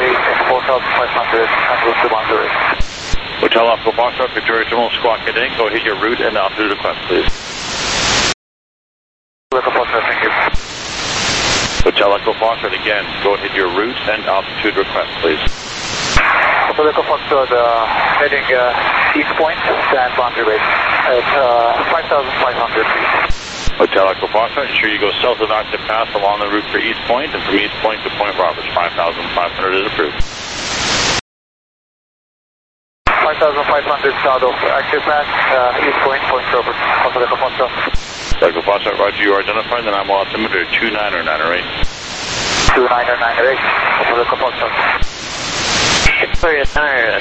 4500 and route to Monterey. Hotel Echo Foxtrot, Victoria Terminal, Squawk Heading. Go hit your route and altitude request, please. Echo Foxtrot, thank you. Hotel Echo Foxtrot, again, go hit your route and altitude request, please. Hotel Echo Foxtrot, heading East Point, San Boundary Base at 5,500 feet. Hotel Echo Foxtrot, ensure you go south of Active Pass along the route for East Point, and from East Point to Point Roberts, 5,500 is approved. 5,500 south of Active Pass, East Point, Point Roberts, Hotel Echo Foxtrot. Echo Foxtrot, roger, you are identified, then I'm altimeter 29908. 29908, Hotel Echo Foxtrot. Victoria Center,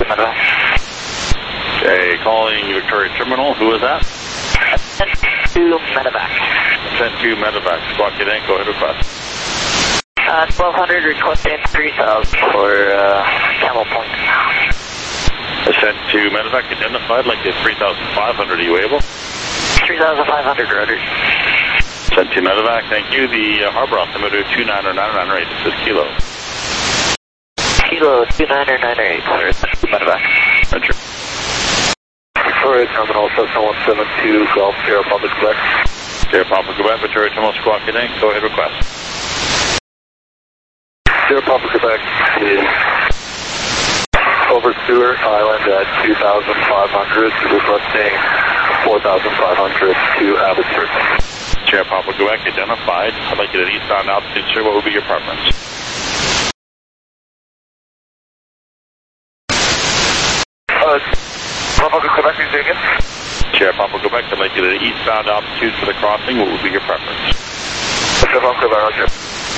Okay, calling Victoria Terminal, who is that? Sent to Medevac. Sent to Medevac, Squawk Heading, go ahead, request. 1200 requesting 3000 for Camel Point. Sent to Medevac, identified like it's 3,500, are you able? 3,500, roger. Sent to Medevac, thank you. The harbor altimeter 29998, this is Kilo. Kilo 29998, Medevac. Roger. Victoria Terminal, Cessna 172, Golf, Sierra Papa, Quebec. Sierra Papa, Quebec, Victoria Terminal, Squawk Heading, go ahead, request. Sierra Papa, Quebec is over Stewart Island at 2,500, requesting 4,500 to Abbotsford. Chair Papa Quebec identified. I'd like you at eastbound altitude, sir. What would be your preference? Papa Quebec, is again? Chair Papa Quebec, I'd like you at eastbound altitude for the crossing. What would be your preference? Chair Papa Quebec, roger.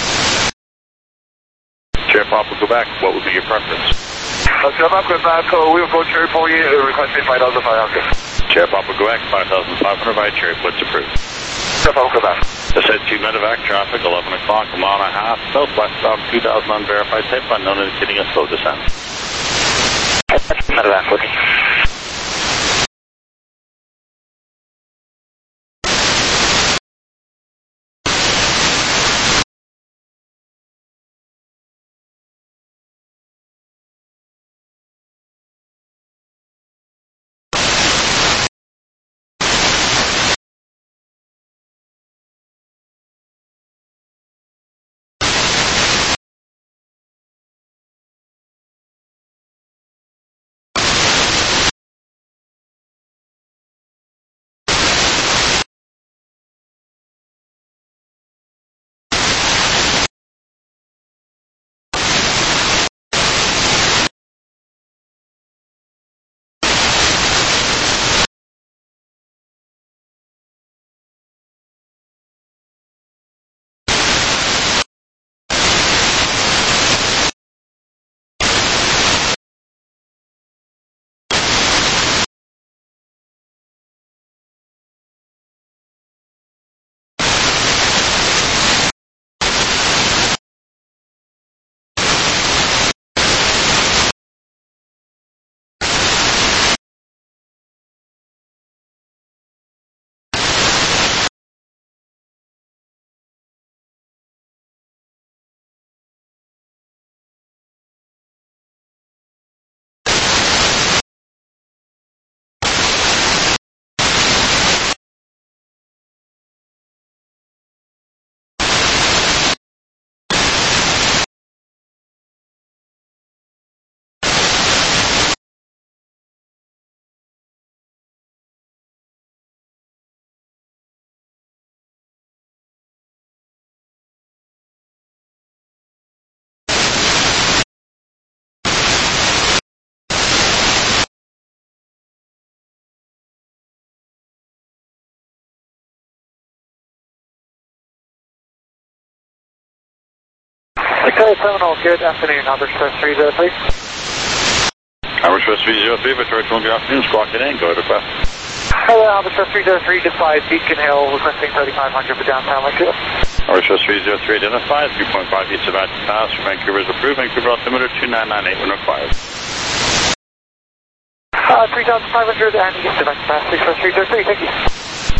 Chair Papa Quebec, what would be your preference? Chair Papa Quebec, we will go Cherry for you, requesting 5,500. Chair Papa Quebec, 5,500 by Cherry, what's approved? Chair Papa Quebec. The said 2 medevac traffic, 11 o'clock, a mile and a half, southwestbound 2,000 unverified type unknown, indicating a slow descent. Medevac, looking. Okay, Terminal, good afternoon. Albert Express 303. Albert Express 303, Victoria, good afternoon. Squawk it in, go to request. Hello, Albert Express 303, defied Beacon Hill, requesting 3,500 for downtown Vancouver. Albert Express 303 identified, 3.5 east of Atchison Pass for Vancouver is approved. Vancouver altimeter 2998 when required. 3,500 and east of Atchison Pass, Express 303, thank you.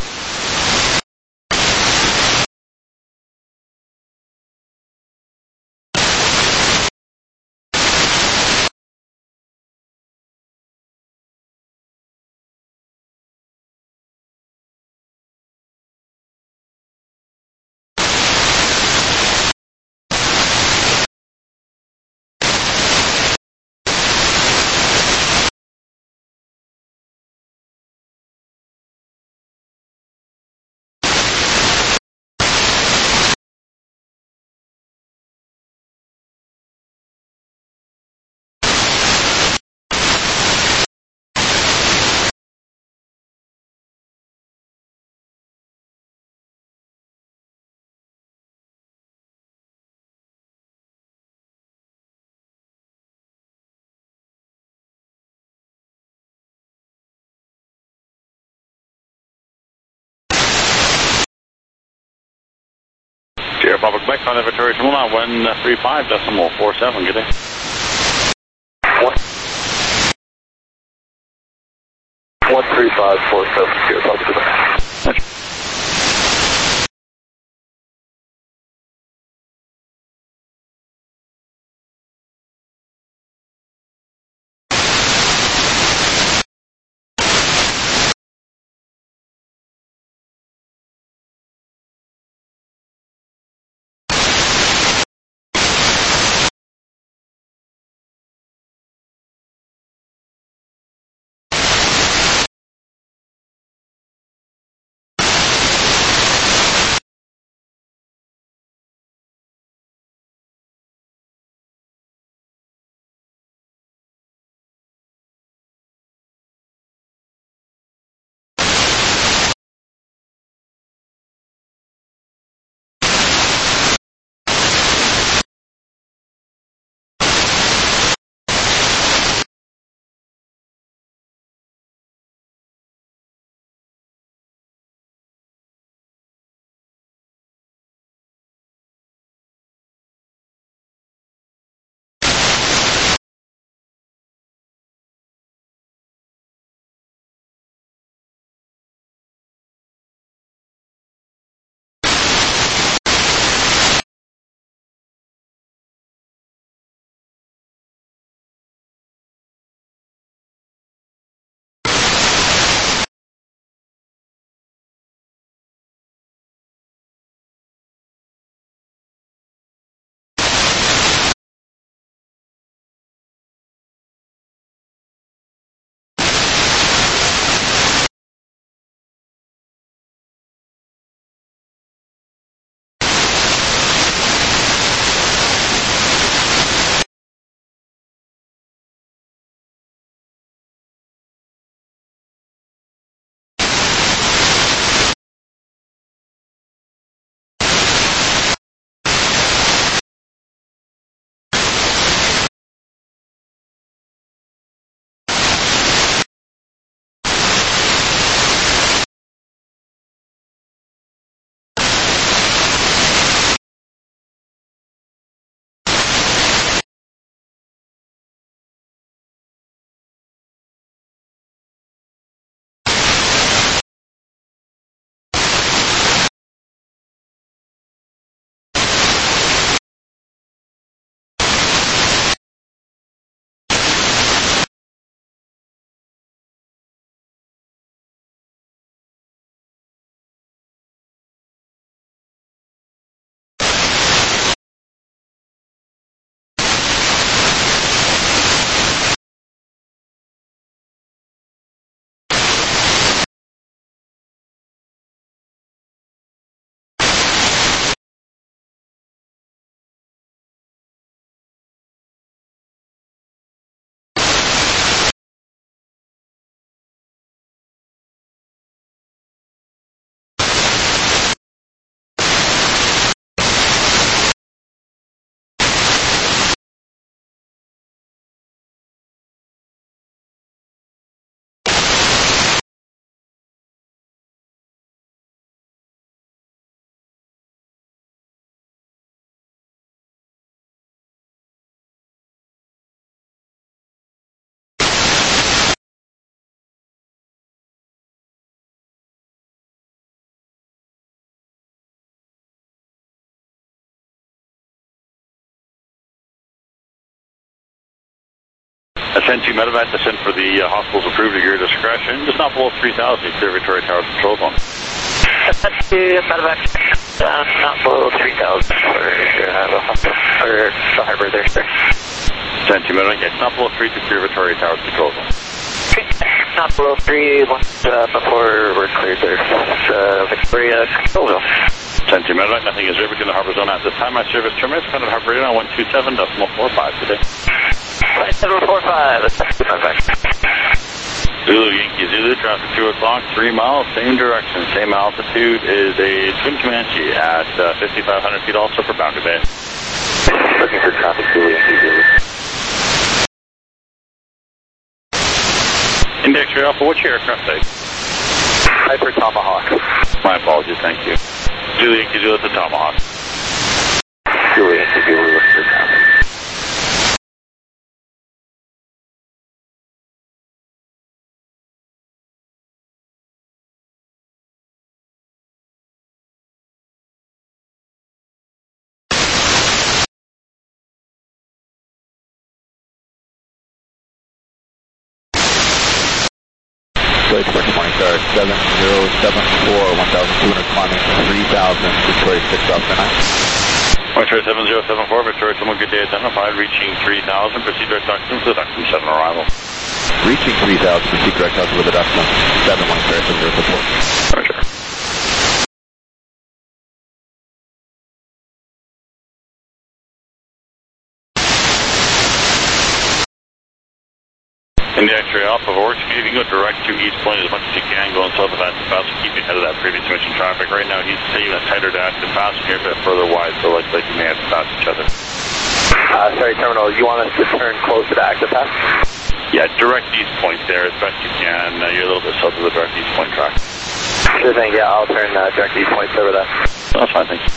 Sierra Papa Quebec, on Victoria Terminal 135.47, good day. 13547, Sierra Papa Quebec. Send to Medevac, descend for the hospitals approved at your discretion. Just not below 3,000, clear Victoria Tower control zone. Send to Medevac, not below 3,000 for the harbor there, sir. Send to Medevac, yes, not below 3 to clear Victoria Tower control zone. Not below 3 once before we're cleared there. Victoria control zone. Send to Medevac, nothing is over in the harbor zone at this time. My service terminates, kind of harbor radar 127.45 today. 745, that's Medevac. Zulu, Yankee Zulu, traffic 2 o'clock, 3 miles, same direction, same altitude, is a Twin Comanche at 5,500 feet also for Boundary Bay. Looking for traffic, Zulu, Yankee Zulu. Index Alpha, what's your aircraft type? Piper Tomahawk. My apologies, thank you. Zulu, Yankee Zulu, at the Tomahawk. Zulu, Yankee Zulu, looking for traffic. Place for 20, sir, 7074, 1,200 climbing 3,000, Victoria 6 off the 9. Victoria 7074, Victoria, someone good day identified, reaching 3,000, proceed direct doctrine to the Ductum 7 arrival. Reaching 3,000, proceed direct out with the Ductum 7, Victoria 7074. Roger. India X-ray Alpha works. If you can go direct to East Point as much as you can, going south of that fast, keep you ahead of that previous emission traffic. Right now, he's taking a tighter to active passenger, a bit further wide, so like you may have to pass each other. Sorry, Terminal, you want us to turn closer to active pass? Yeah, direct East Point there as best you can. You're a little bit south of the direct East Point track. Sure thing, yeah, I'll turn direct East Point over there. That's fine, thanks.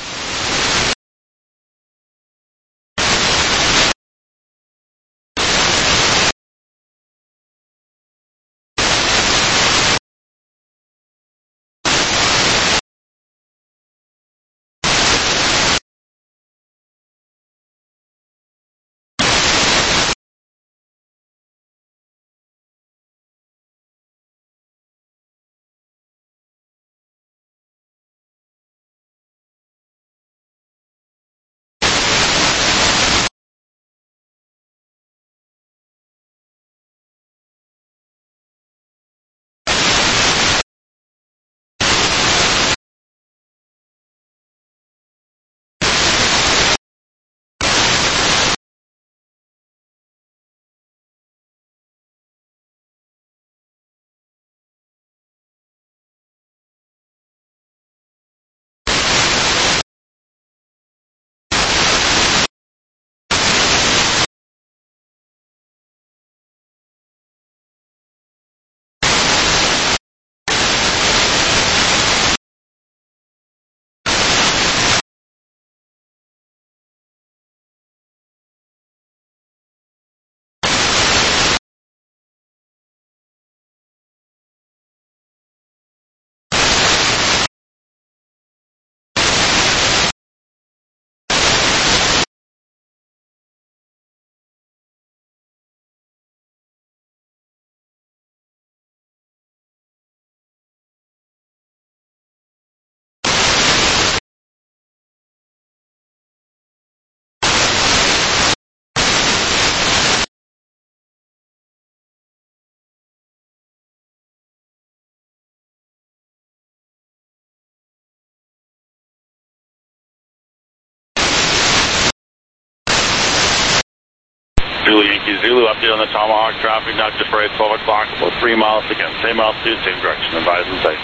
Zulu, Yankee Zulu, update on the Tomahawk traffic, now just right at 12 o'clock, about 3 miles again, same altitude, same direction, advise and sight.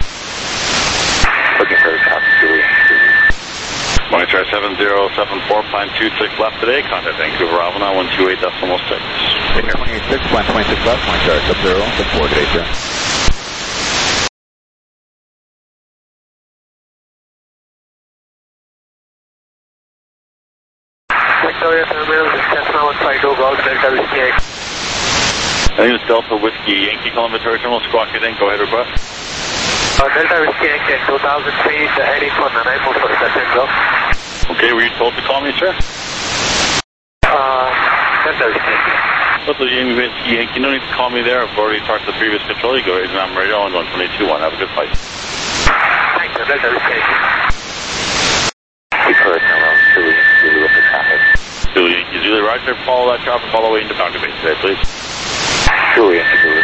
Looking for traffic, Zulu, Yankee Zulu. Monitor 7074, plan 26 left today, contact Vancouver Alpha now 128.6. 28.6, plan 26 left, monitor sub-0, sub-4, good day, sir. Victoria Terminal, Cessna 15 Go, Delta Whiskey. I think it's Delta Whiskey, Yankee calling Victoria Terminal, squawk it in, go ahead, request. Delta Whiskey, Yankee, 2000 feet, heading for Nanaimo for the Go. Okay, were you told to call me, sir? Delta Whiskey. Alpha, the Yankee, no need to call me there. I've already talked to the previous control. You go ahead and I'm ready on 122.1. Have a good flight. Thank you. That's okay. Keep her around Zulu with the traffic. Zulu Yankee Zulu, Roger. Follow that traffic all the way into Boundary Bay today, please. Zulu Yankee Zulu.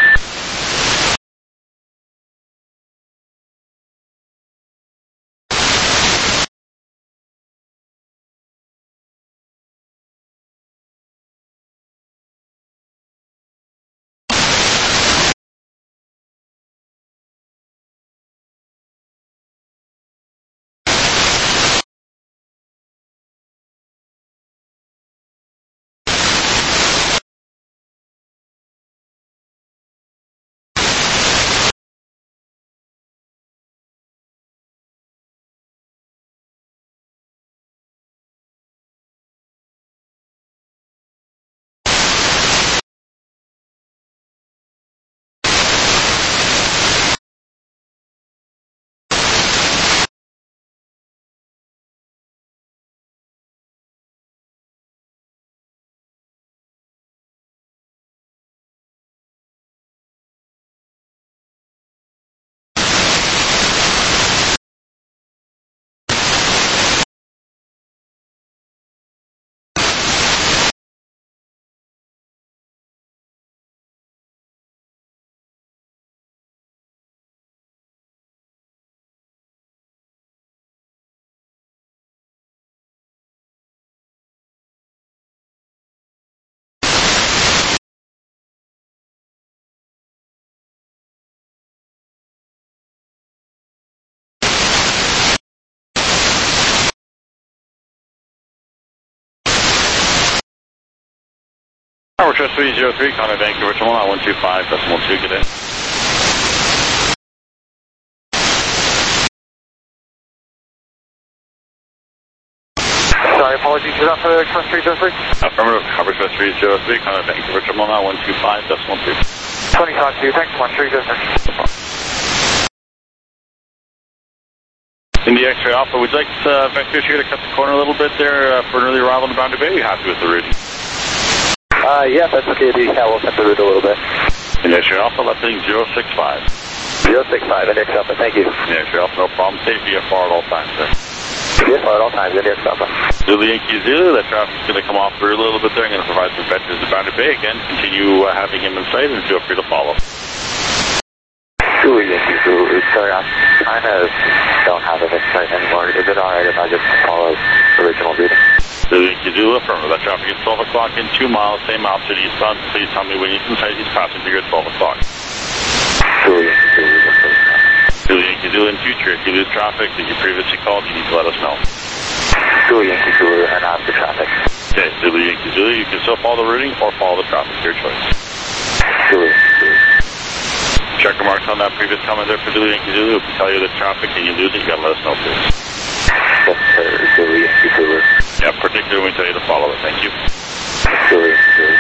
Tower Trust 303, Contact Vancouver Terminal 125.2, get in. Sorry, apologies. Is that for Trust 303? Affirmative, Tower Trust 303, Contact Vancouver Terminal 125.2. 20.2, thanks, 1303. In the X-ray Alpha, would you like Vector here to cut the corner a little bit there for an early arrival in Boundary Bay? Are you happy with the route? Yeah, that's okay. Yeah, we'll cut the route a little bit. In the X-ray Alpha, left heading 065. 065, Index Alpha, thank you. In the X-ray Alpha, no problem. Stay VFR at all times, sir. VFR at all times, Index Alpha. Zulu Yankee Zulu, that traffic's going to come off for a little bit there. I'm going to provide some vectors to Boundary Bay again. Continue having him in sight and feel free to follow. Zulu Yankee Zulu, sorry, I kind of don't have it in sight anymore. Is it alright if I just follow the original reading? Zulu Yankee Zulu, affirmative. That traffic is 12 o'clock in 2 miles, same altitude eastbound. Please tell me when you can sight these passenger at 12 o'clock. Zulu Yankee Zulu, Zulu Yankee Zulu, in future, if you lose traffic that you previously called, you need to let us know. Zulu Yankee Zulu, and I have the traffic. Okay, Zulu Yankee Zulu, you can still follow the routing or follow the traffic, your choice. Zulu Yankee Zulu. Checker marks on that previous comment there for Zulu Yankee Zulu. If we tell you the traffic and you lose it, you gotta let us know, please. Yes, sir, Zulu Yankee Zulu. Yeah, particularly when we tell you to follow it. Thank you. Zulu Yankee Zulu.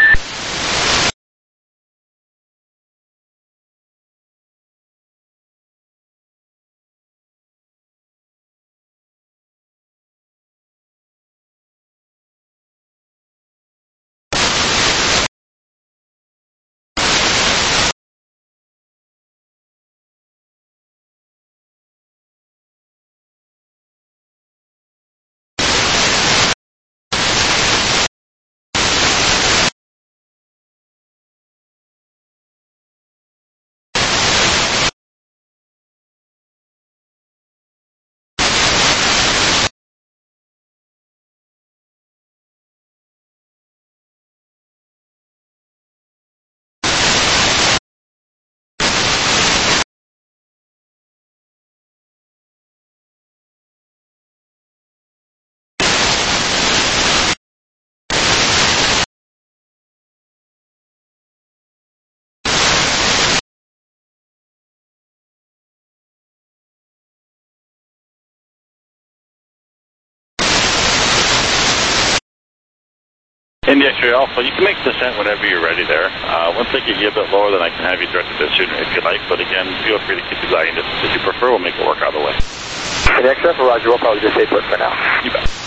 In the X-ray Alpha, you can make descent whenever you're ready there. Once they get you a bit lower, then I can have you directed a bit sooner if you like. But again, feel free to keep the gliding distance if you prefer. We'll make it work either way. In X-ray Alpha, Roger, we'll probably just stay put for now. You bet.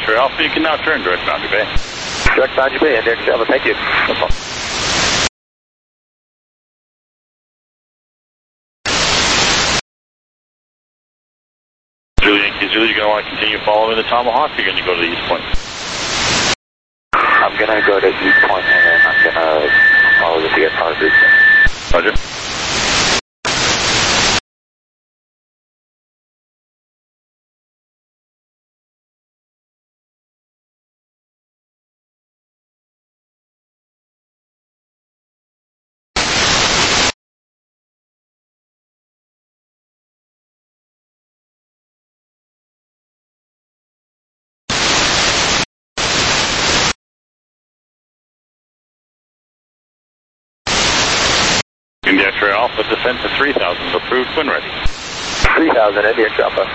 X-ray Alpha, you can now turn direct Boundary Bay. Direct Boundary Bay, India X-ray Alpha, thank you. No problem. Zulu Yankee Zulu, you're going to want to continue following the Tomahawk, you're going to go to the East Point. I'm going to go to East Point and then I'm going to follow the DSR group. Roger. India X-ray Alpha, descent to 3,000, approved when ready. 3,000, India X-ray Alpha.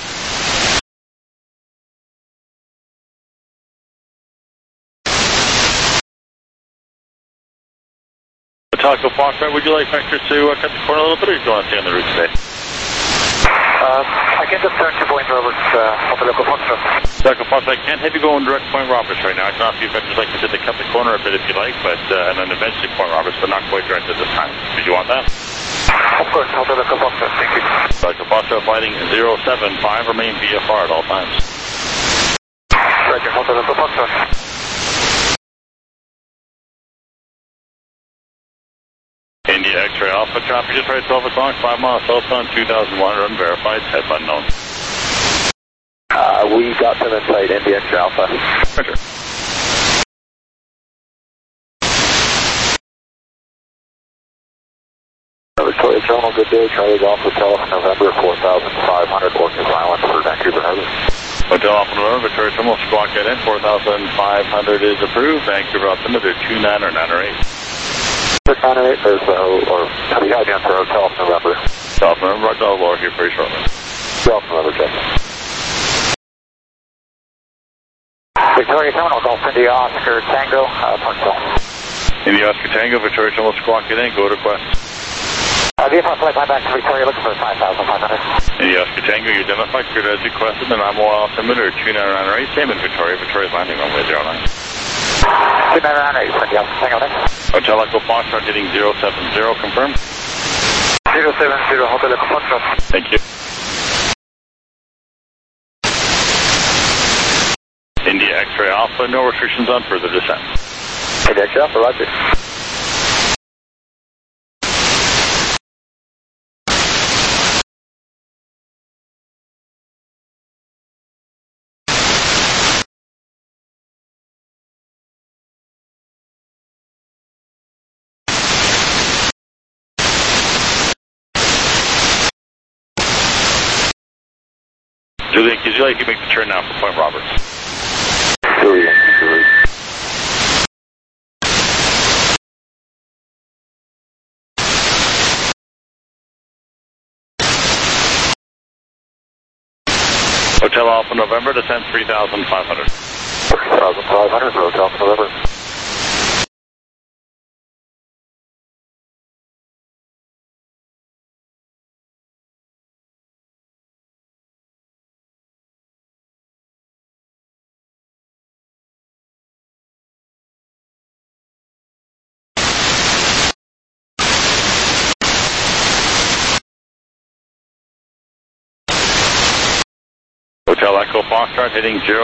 Taco Foxtrot, would you like vectors to cut the corner a little bit, or do you want to stay on the route today? I can just turn to Point Roberts, Hotel Echo Foxtrot. Taco Foxtrot, I can't have you going direct Point Roberts right now. I can offer you vectors like I said to cut the corner a bit if you like, but and then eventually Point Roberts, but not quite direct at this time. Did you want that? Of course, Hotel Echo Foxtrot, thank you. Taco Foxtrot, flighting 075, remain VFR at all times. Roger, Hotel Echo Foxtrot. India X-ray Alpha, traffic just right 12 o'clock, 5 miles southbound, 2,100 unverified, type unknown. We got them in sight, India X-ray Alpha. Roger. Victoria Terminal, good day. Charlie Golf Hotel, November 4,500, Portsmouth Island for Vancouver Harbor. Hotel Alpha November, Victoria Terminal, squawk head in, 4,500 is approved. Vancouver altimeter 29 or 9 or 8. 698 or have you idea for Hotel November? South November, Roger, I'll lower here pretty shortly. Golf November, check. Victoria Terminal, Golf India Oscar Tango, Parksville. India Oscar Tango, Victoria Terminal, squawk head in, go to request. VFR flight back to Victoria, looking for 5,500. India Oscar Tango, you identify, cleared as requested, and I'm altimeter 29 or 9 or 8, same in Victoria. Victoria's landing runway 09. 29 or 9 or 8, India Oscar Tango, next. Hotel Echo Foxtrot hitting 070, confirm. 070, Hotel Echo Foxtrot. Thank you. India X-ray Alpha, no restrictions on further descent. India X-ray Alpha, roger. Julian, could you like to make the turn now for Point Roberts? Julian. Hotel Alpha November, descent 3,500. 3,500 for Hotel November. Hotel Echo Foxtrot hitting 060.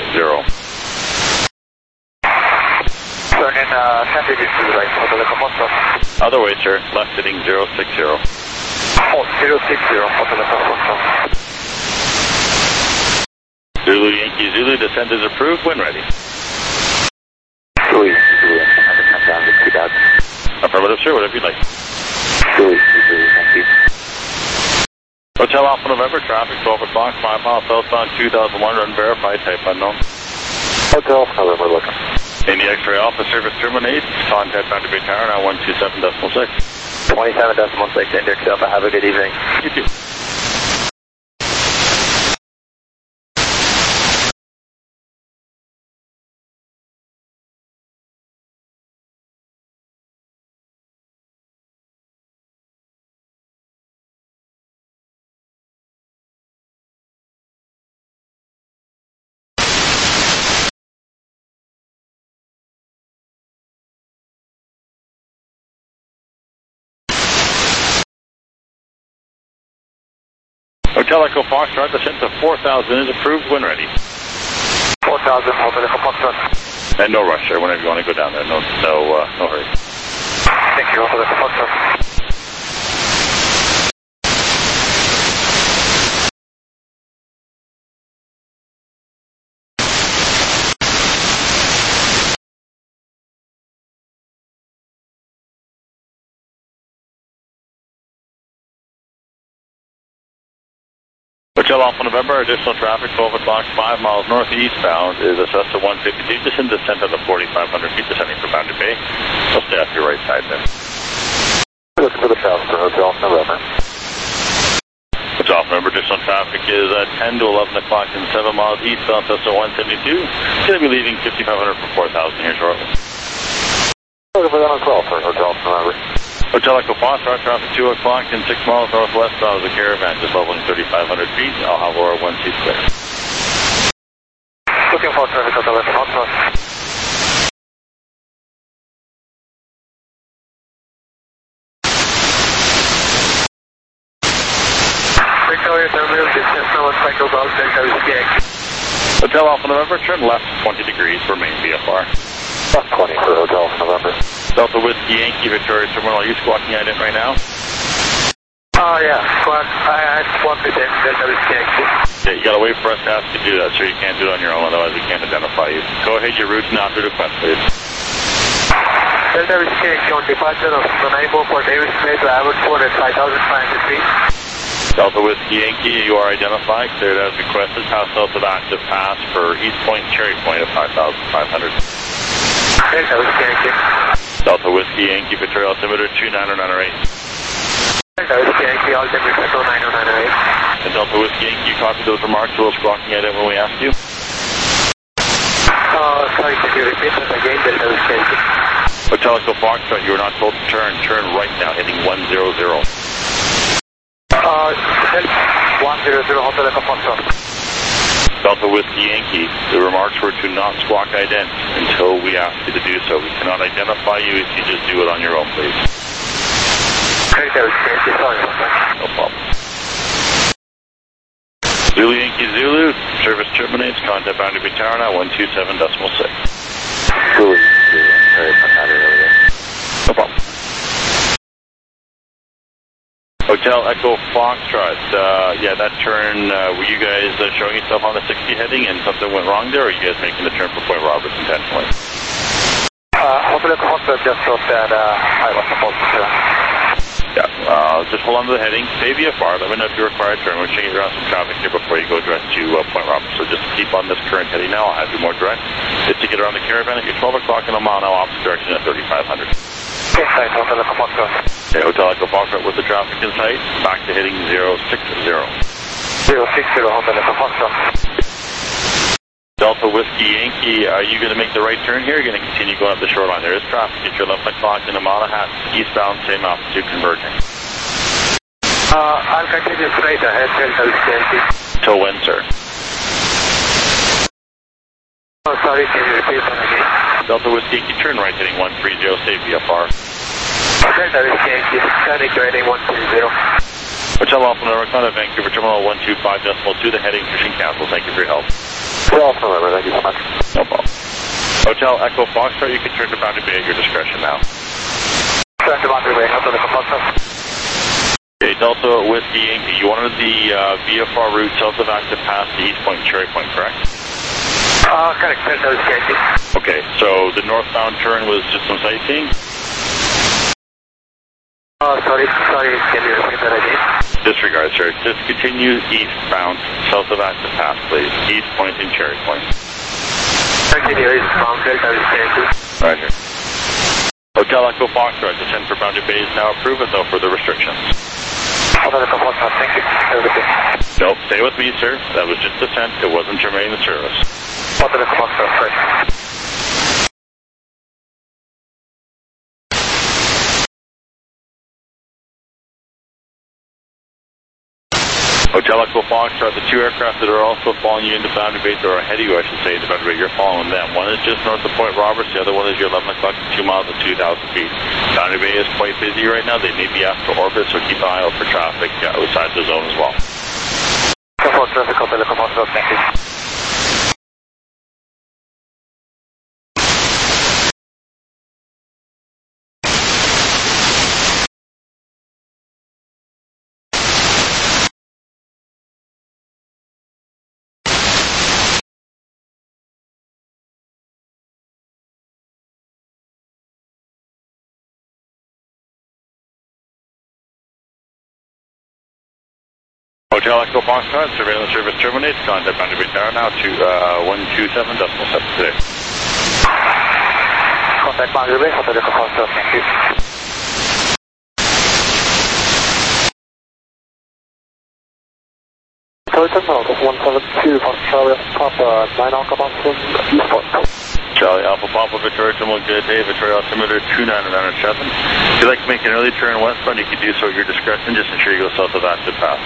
Turn in 10 degrees to the right, Hotel Echo Foxtrot. Other way, sir, left hitting 060. Oh, 060, Hotel Echo Foxtrot. Zulu Yankee Zulu, descent is approved when ready. Julian. Number 10,000, 2,000. Affirmative, sir, whatever you'd like. Julian, thank you. Hotel Alpha November, traffic 12 o'clock, 5 miles southbound, 2,100 unverified, type unknown. Hotel November, looking. India X-ray Alpha service terminates, contact Boundary Bay Tower now 127.6. 27.6, India X-ray Alpha, have a good evening. You too. Hotel Echo Foxtrot, descent to 4,000 is approved when ready. 4,000, Hotel Echo Foxtrot. And no rush there whenever you want to go down there. No hurry. Thank you, Hotel Echo Foxtrot. Hotel Alpha November, additional traffic, 12 o'clock, 5 miles northeastbound is assessed to 152. Descend at the 4,500 feet, descending for Boundary Bay. We'll stay off your right side then. Looking for the south for Hotel Alpha November. Hotel Alpha November, additional traffic is 10 to 11 o'clock and 7 miles eastbound, assessed to 172. It's going to be leaving 5,500 for 4,000 here shortly. Looking for them as well for Hotel Alpha November. Hotel Echo Foxtrot, traffic 2 o'clock and 6 miles northwestbound is a caravan, just leveling 3,500 feet. I'll have Aurora 1 seat clear. Looking for traffic, Hotel Echo Foxtrot. Victoria Terminal, distance now Cycle Golf Delta Whiskey Yankee. Hotel Alpha November, turn left 20 degrees for main VFR. Left 20 for Hotel Alpha November. Delta Whiskey Yankee, Victoria Terminal, are you squawking ident right now? Yeah, I squawked it in Delta Whiskey Yankee. Yeah, you gotta wait for us to ask you to do that, sir. You can't do it on your own, otherwise we can't identify you. Go ahead, your route's not to request, please. Delta Whiskey Yankee on departure of Nanaimo for Davis Place, Abbotsford at 5,500 feet. Delta Whiskey Yankee, you are identified, cleared as requested, pass south of active pass for East Point, Cherry Point at 5,500. Delta Whiskey Yankee. Delta Whiskey Yankee, Victoria altimeter 29098. Delta Whiskey Yankee, altimeter 29098. And Delta Whiskey Yankee, you copied those remarks to us squawking ident when we asked you? Sorry, can you repeat that again, Delta Whiskey Yankee? Hotel Echo Foxtrot, you were not told to turn right now, heading 100. 100, Hotel Echo Foxtrot. Delta Whiskey Yankee, the remarks were to not squawk ident until we ask you to do so. We cannot identify you if you just do it on your own, please. Delta Whiskey Yankee, sorry about that. No problem. Zulu Yankee Zulu, service terminates, contact Boundary Bay Tower now, 127.6. Zulu, sorry about that earlier. No problem. Hotel Echo Foxtrot, yeah, that turn, were you guys showing yourself on the 60 heading and something went wrong there, or are you guys making the turn for Point Roberts intentionally? Hotel Echo Foxtrot just thought that I was supposed to turn. Yeah, just hold on to the heading, stay VFR, let me know if you require a turn. We're changing around some traffic here before you go direct to Point Roberts, so just keep on this current heading now, I'll have you more direct. Just to get around the caravan at your 12 o'clock in a mile now, opposite direction at 3,500. Yes, sir, Hotel Echo Foxtrot. Okay, Hotel Echo Foxtrot with the traffic in sight, back to heading 060. 060, Hotel Echo Foxtrot. Delta Whiskey Yankee, are you going to make the right turn here? Or are you going to continue going up the shoreline? There is traffic at your 11 o'clock in a mile and a half, eastbound, same altitude, converging. I'll continue straight ahead, Delta Whiskey Yankee. Till when, sir? Oh, sorry, can you repeat that again? Delta Whiskey Yankee, turn right heading 130, stay VFR. Delta Whiskey Yankee, turning to heading 130. Hotel Alpha November, contact Vancouver Terminal 125.2, the heading fishing cancel. Thank you for your help. Hotel Alpha November, thank you so much. No problem. Hotel Echo Foxtrot, you can turn to Boundary Bay at your discretion now. Turn to Boundary Bay, Hotel Echo Foxtrot. Okay, Delta Whiskey Yankee, you wanted the VFR route south of active pass to East Point, Cherry Point, correct? Correct, Delta Whiskey Yankee. Okay, so the northbound turn was just some sightseeing? Sorry, can you repeat that again? Disregard, sir. Just continue eastbound, south of active pass, please. East Point and Cherry Point. Continue eastbound, Delta Whiskey Yankee. Right here. Hotel Echo Foxtrot, descent for Boundary Bay is now approved with no further restrictions. Hotel Echo Foxtrot, thank you. Have a good day. Nope, stay with me, sir. That was just descent. It wasn't terminating the service. Hotel Echo Foxtrot, right. Hotel Echo Foxtrot, the two aircraft that are also following you into Boundary Bay, or ahead of you, I should say, into Boundary Bay, you're following them. One is just north of Point Roberts, the other one is your 11 o'clock, 2 miles at 2,000 feet. Boundary Bay is quite busy right now. They may be asked to orbit, so keep an eye out for traffic outside the zone as well. traffic, Hotel Echo Foxtrot, thank you. Hotel Echo Foxtrot, surveillance service terminates. Contact Boundary Bay Tower now to 127.7 today. Contact Boundary Bay, Hotel Echo Foxtrot, thank you. Total North 172 from Charlie Papa, 9 Alpha Boston, Eastport. Charlie Alpha Papa, Victoria Terminal, good day. Victoria altimeter 29907. If you'd like to make an early turn westbound, you can do so at your discretion. Just ensure you go south of Active Pass.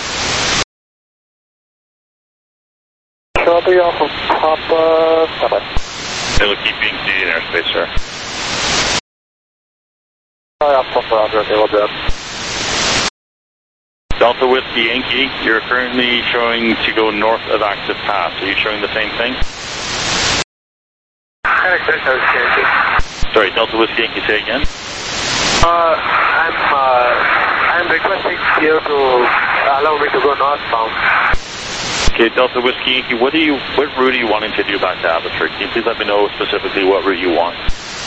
Charlie Alpha Papa, bye-bye. It'll keep being Canadian airspace, sir. Charlie Alpha Papa, Roger, okay, well done. Delta Whiskey Yankee, you're currently showing to go north of Active Pass. Are you showing the same thing? Correct, Delta Whiskey Yankee. Sorry, Delta Whiskey Yankee, say again? I'm requesting you to allow me to go northbound. Okay, Delta Whiskey Yankee, what route are you wanting to do back to Abbotsford? Can you please let me know specifically what route you want?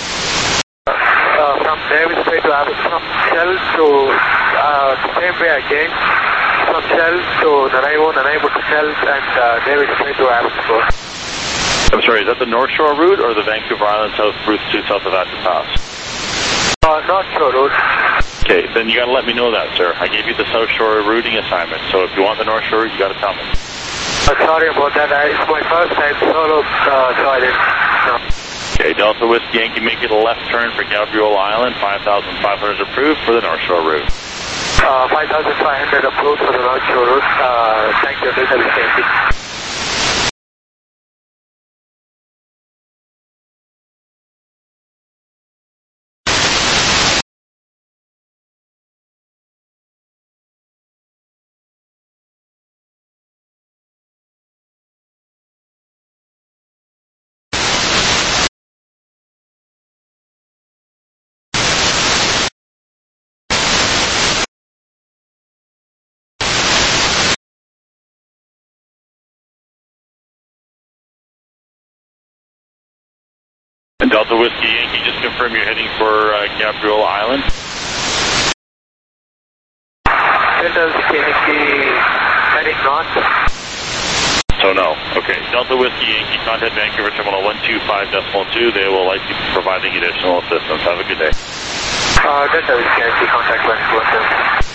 From Davis Bay to Abbotsford, from Shell to the same way again, from Shell to Nanaimo to Shell, and Davis Bay to Abbotsford. I'm sorry, is that the North Shore route or the Vancouver Island South route to south of Active Pass? North Shore route. Okay, then you gotta let me know that, sir. I gave you the South Shore routing assignment, so if you want the North Shore route, you gotta tell me. Sorry about that, it's my first time solo, so I didn't know. Okay, Delta Whiskey Yankee, make it a left turn for Gabriola Island, 5,500 approved for the North Shore route. 5,500 approved for the North Shore route. Thank you, Delta Whiskey Yankee. And Delta Whiskey Yankee, just confirm you're heading for Gabriola Island. Delta Whiskey Yankee heading north. So no. Okay, Delta Whiskey Yankee, contact Vancouver Terminal 125.2. They will likely be providing additional assistance. Have a good day. Delta Whiskey Yankee, contact Vancouver.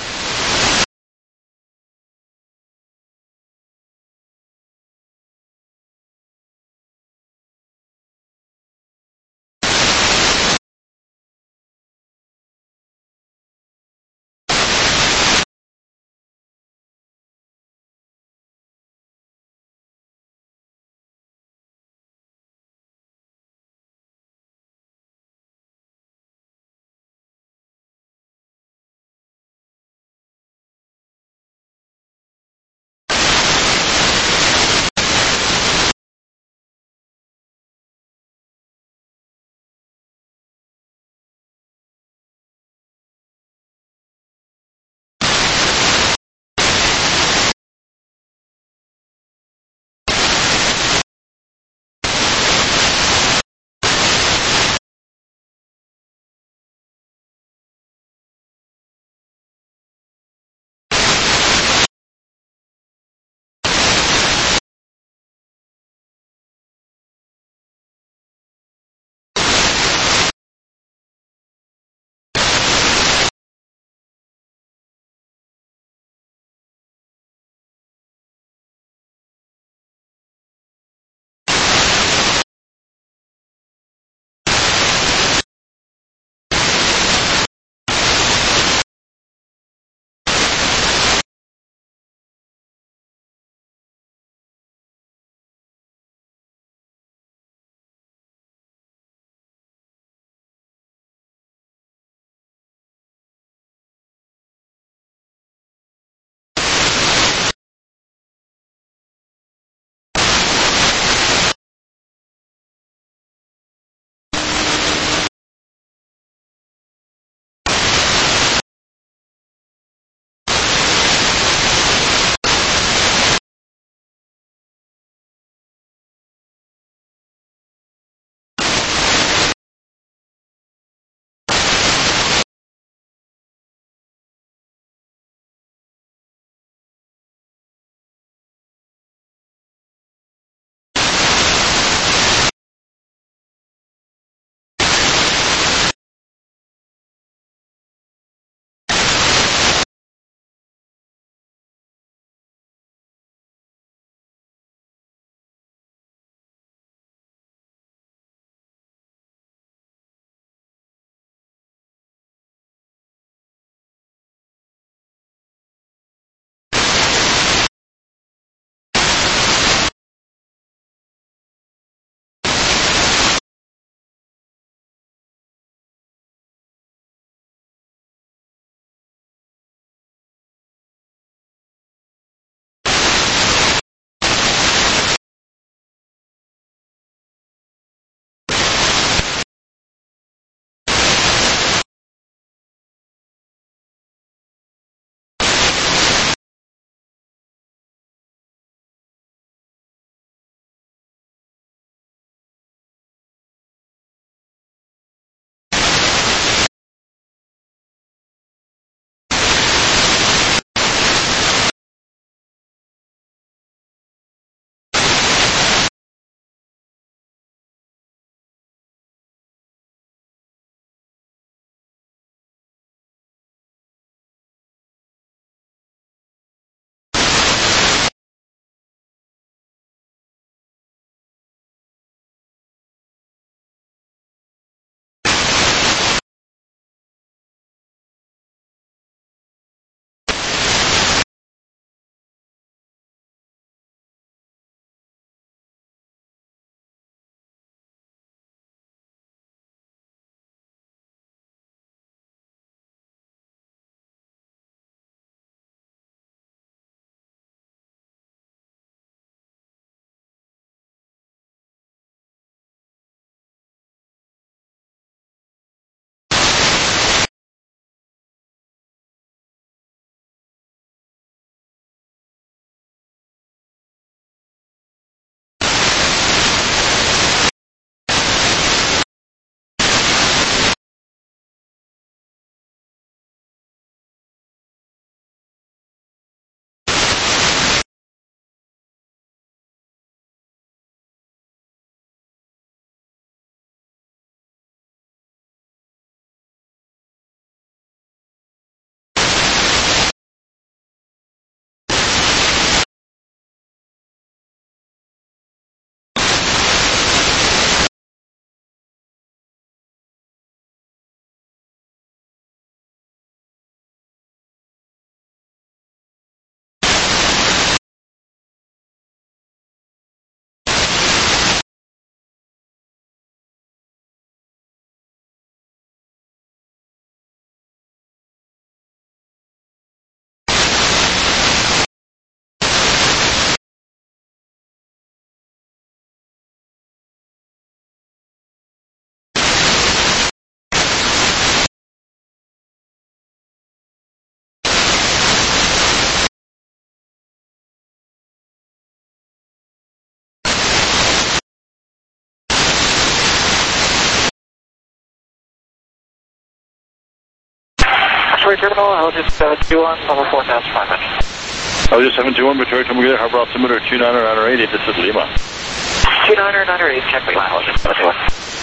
Victoria Terminal, Altitude 721, level 4,500. Altitude 721, Victoria Terminal, Harbor altimeter 2998, this is Lima. 2998, check me, Altitude 721.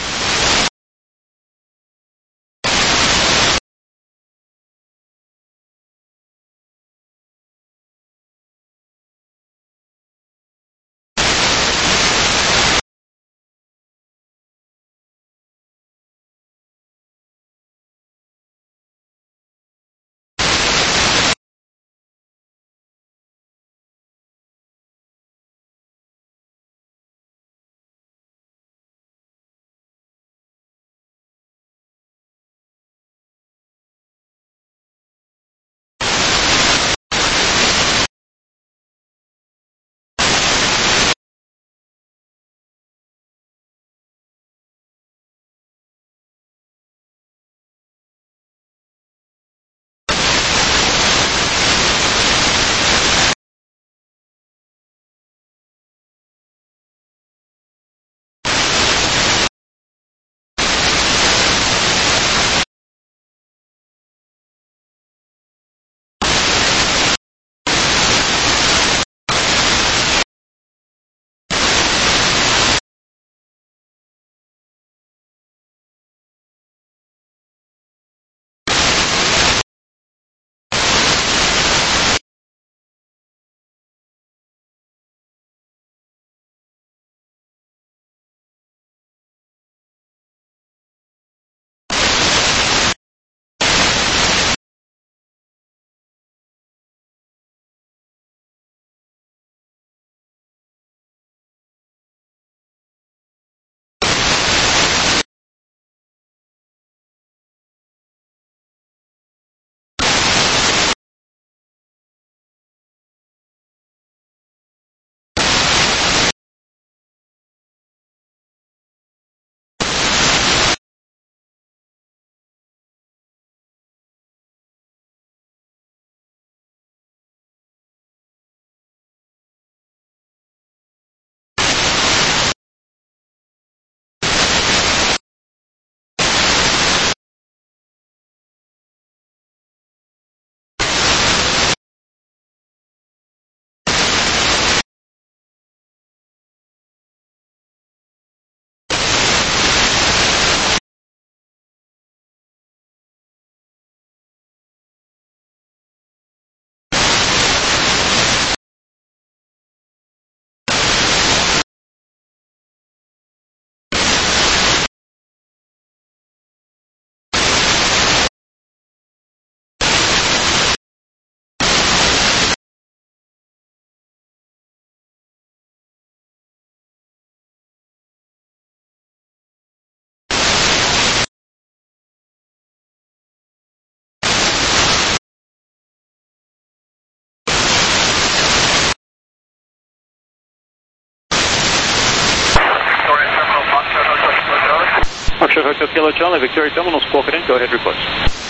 Foxtrot Hotel Kilo Charlie, Victoria Terminal, Squawk it in. Go ahead, request.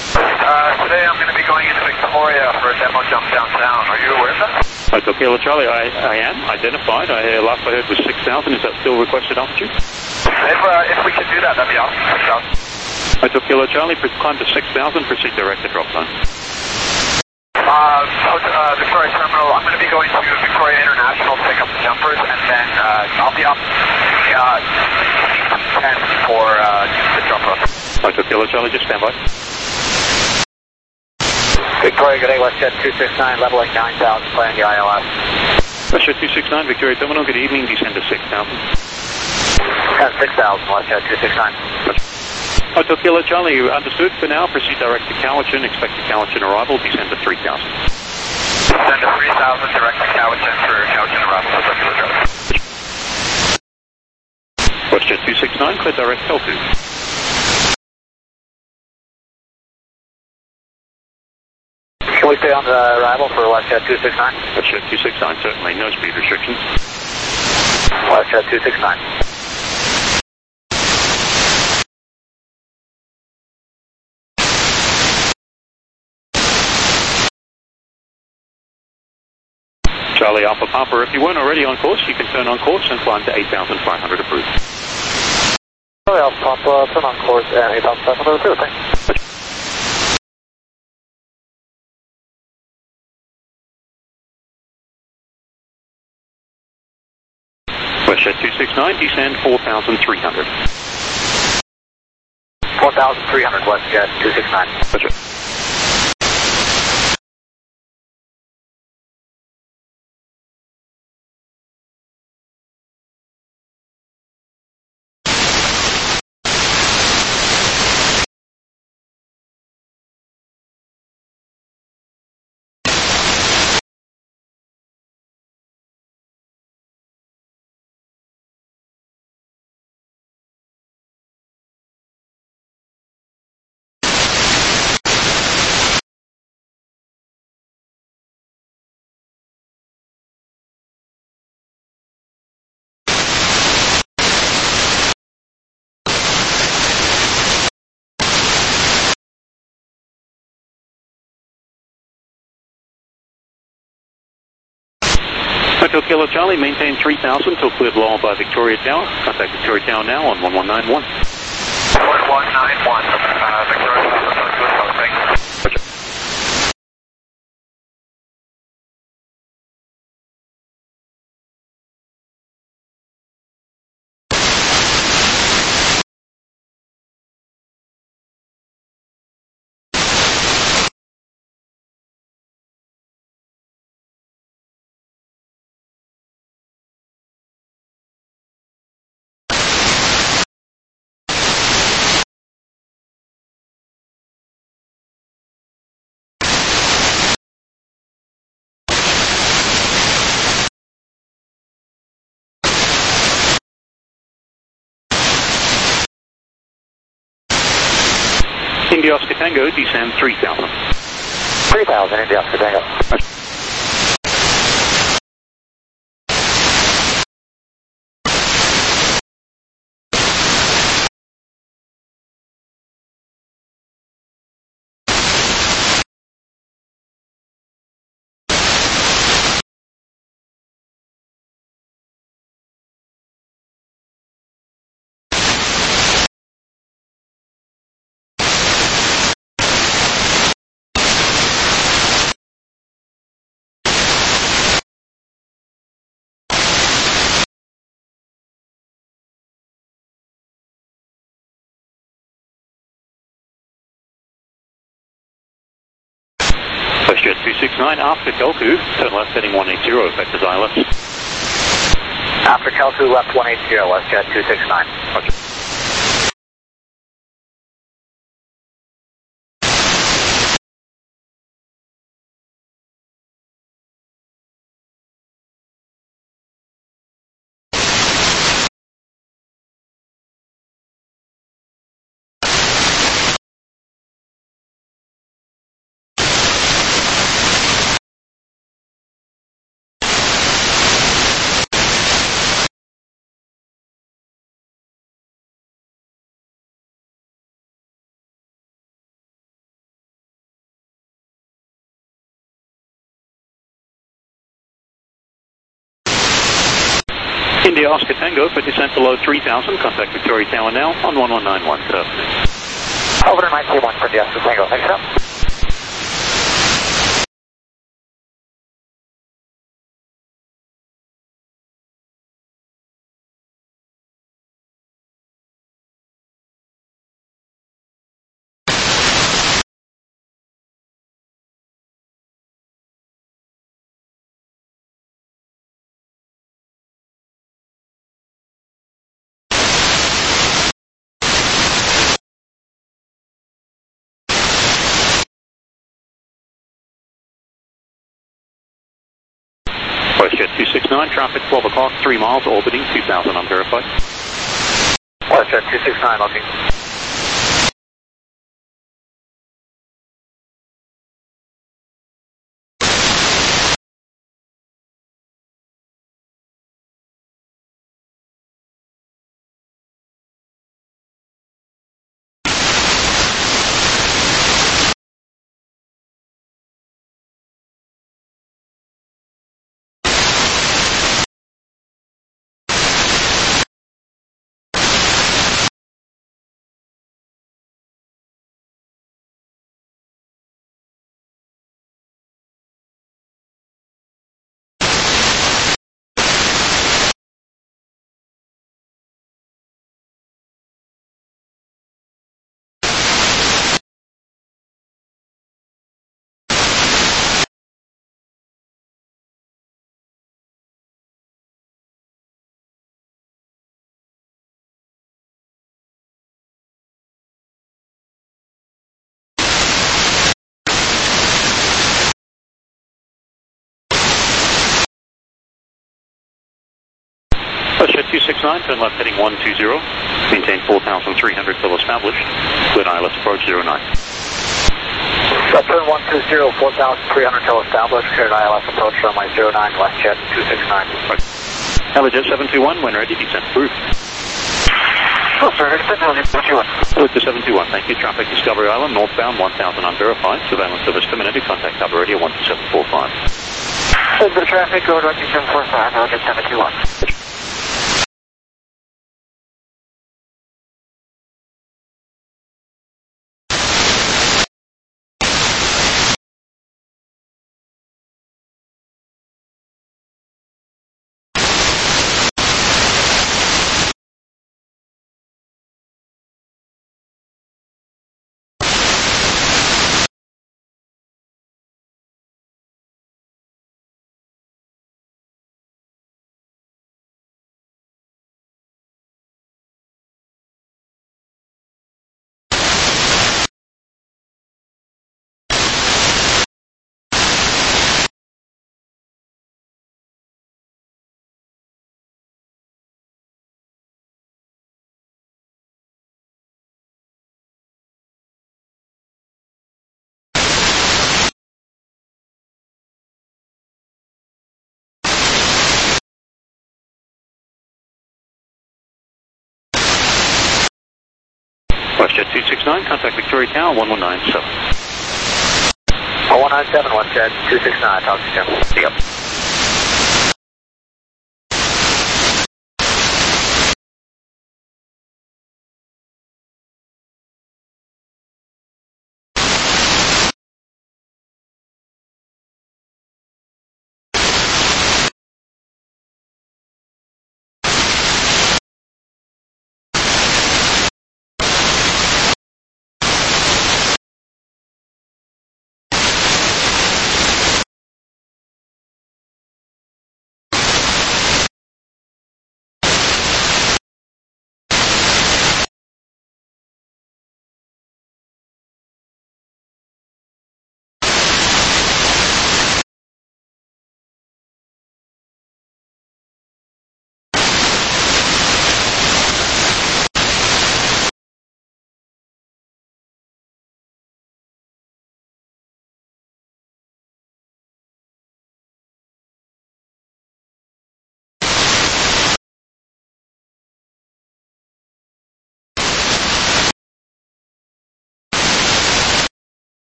Today I'm going to be going into Victoria for a demo jump downtown. Are you aware of that? Hotel Kilo Charlie, I am identified. Last I heard was 6,000. Is that still requested altitude? If we could do that, that'd be awesome. Hotel Kilo Charlie, climb to 6,000, proceed direct to drop zone. Victoria Terminal, I'm going to be going to Victoria International to pick up the jumpers, and then I'll be up 10 for the jumper. Hotel Kilo Charlie, just stand by. Victoria, good day, WestJet 269, leveling 9,000, plan the ILS. WestJet 269, Victoria Terminal, good evening, descend to 6,000. 6,000, WestJet 269. Hotel Kilo Charlie, understood for now, proceed direct to Cowichan, expect the Cowichan arrival, descend to 3,000. Descend to 3,000, direct to Cowichan for Cowichan arrival, Hotel Kilo Charlie. WestJet 269, clear direct L2. Can we stay on the arrival for WestJet 269? WestJet 269, certainly, no speed restrictions. WestJet 269. Charlie Alpha Papa, if you weren't already on course, you can turn on course and climb to 8,500 approved. Charlie Alpha Papa, turn on course at 8,500 approved, thanks. WestJet 269, descend 4,300. 4,300, WestJet 269. Roger. Hotel Kilo Charlie, maintain 3,000 until cleared low by Victoria Tower. Contact Victoria Tower now on 1191. 1191, Victoria Tower, thank you. Roger. India Oscar Tango, descend 3,000. 3,000, India Oscar Tango. Roger. WestJet 269, after Kelku, turn left heading 180, effective ILS. After Kelku, left 180, WestJet 269. Roger. India Oscar Tango for descent below 3,000. Contact Victoria Tower now on 1191. Good afternoon. Over to 931 for India Oscar Tango. Thanks, sir. WestJet 269, traffic 12 o'clock, 3 miles, orbiting 2,000 unverified. WestJet 269, looking. Jet 269, turn left heading 120. Maintain 4,300 till established. Clear ILS approach 09. Turn 120, 4,300 till established. Cleared ILS approach runway 09, West Jet 269. Right. Jet 721, when ready, descent approved. Oh, sir, descent 721. Victor 721, thank you. Traffic Discovery Island, northbound 1000 unverified. Surveillance service terminated. Contact Cover Radio 12745. The traffic, go to 12745, Jet 721. WestJet 269, contact Victoria Tower 1197. 1197, WestJet 269, talk to you. Yep.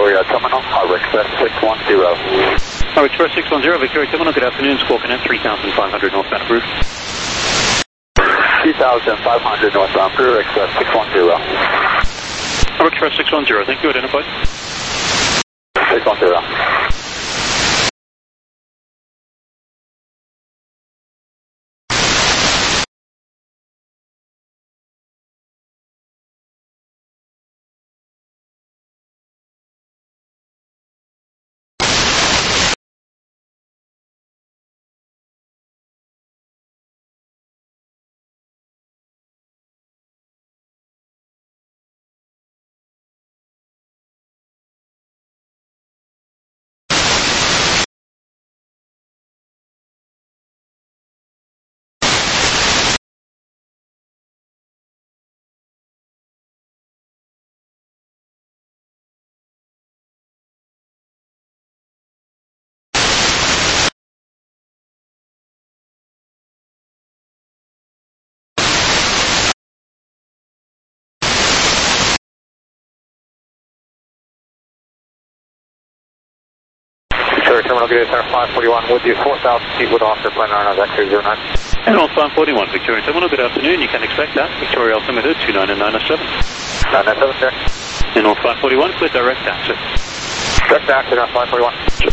Victoria Terminal, Harbor Express 610. Harbor Express 610, Victoria Terminal, good afternoon, Squawk Connect 3500 northbound approved. 3500 northbound, Harbor Express 610. Harbor Express 610, thank you, identified. 610. Terminal Gate Center 541 with you, 4,000 feet with officer plan RNAV X-ray 09. And on 541, Victoria Terminal, good afternoon, you can expect that. Victoria Altimeter 29 and 907. 907, sir. And on 541, clear direct access. Direct access on 541.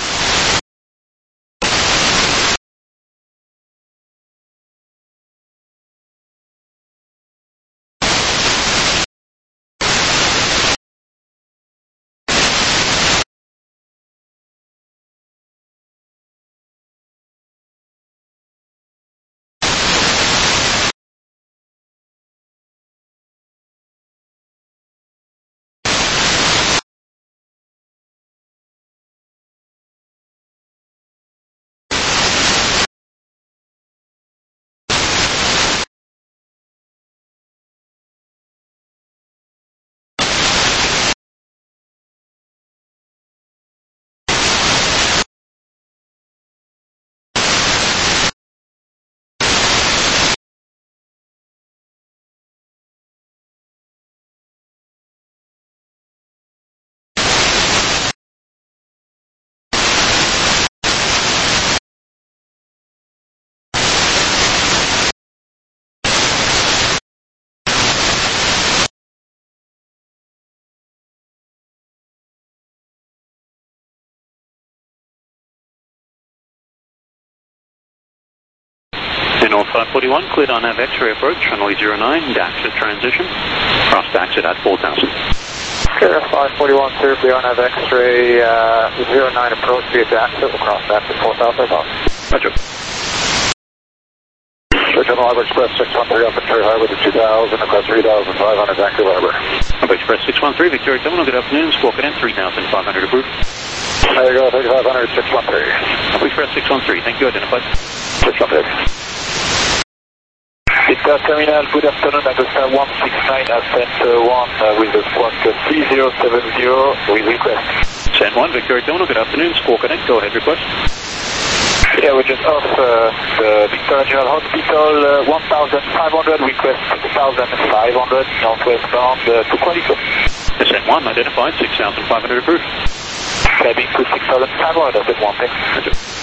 North 541, cleared on nav X-ray approach, runway 09, exit transition, cross to exit at 4,000. Clear 541, sir, beyond nav X-ray 09 approach via exit, we'll cross to exit 4,000 above. Roger. Terminal Harbor Express 613 up Victoria Harbor to 2,000, across 3,500, Vancouver Harbor. Harbor Express 613, Victoria Terminal, good afternoon, Squawk Connect 3,500 approved. There you go, 3,500, 613. Harbor Express 613, thank you, identified. 613. Victor Terminal, good afternoon, Augusta 169, ascent 1 with the squawk 3070 with request. Ascent 1, Victoria Terminal, good afternoon, Squawk Connect, go ahead, request. Yeah, we're just off the Victoria General Hospital, 1,500, request 6,500, northwest bound to Qualico. Ascent 1, identified, 6,500 approved. Cabin to 6,500, ascent 1, thanks. Roger.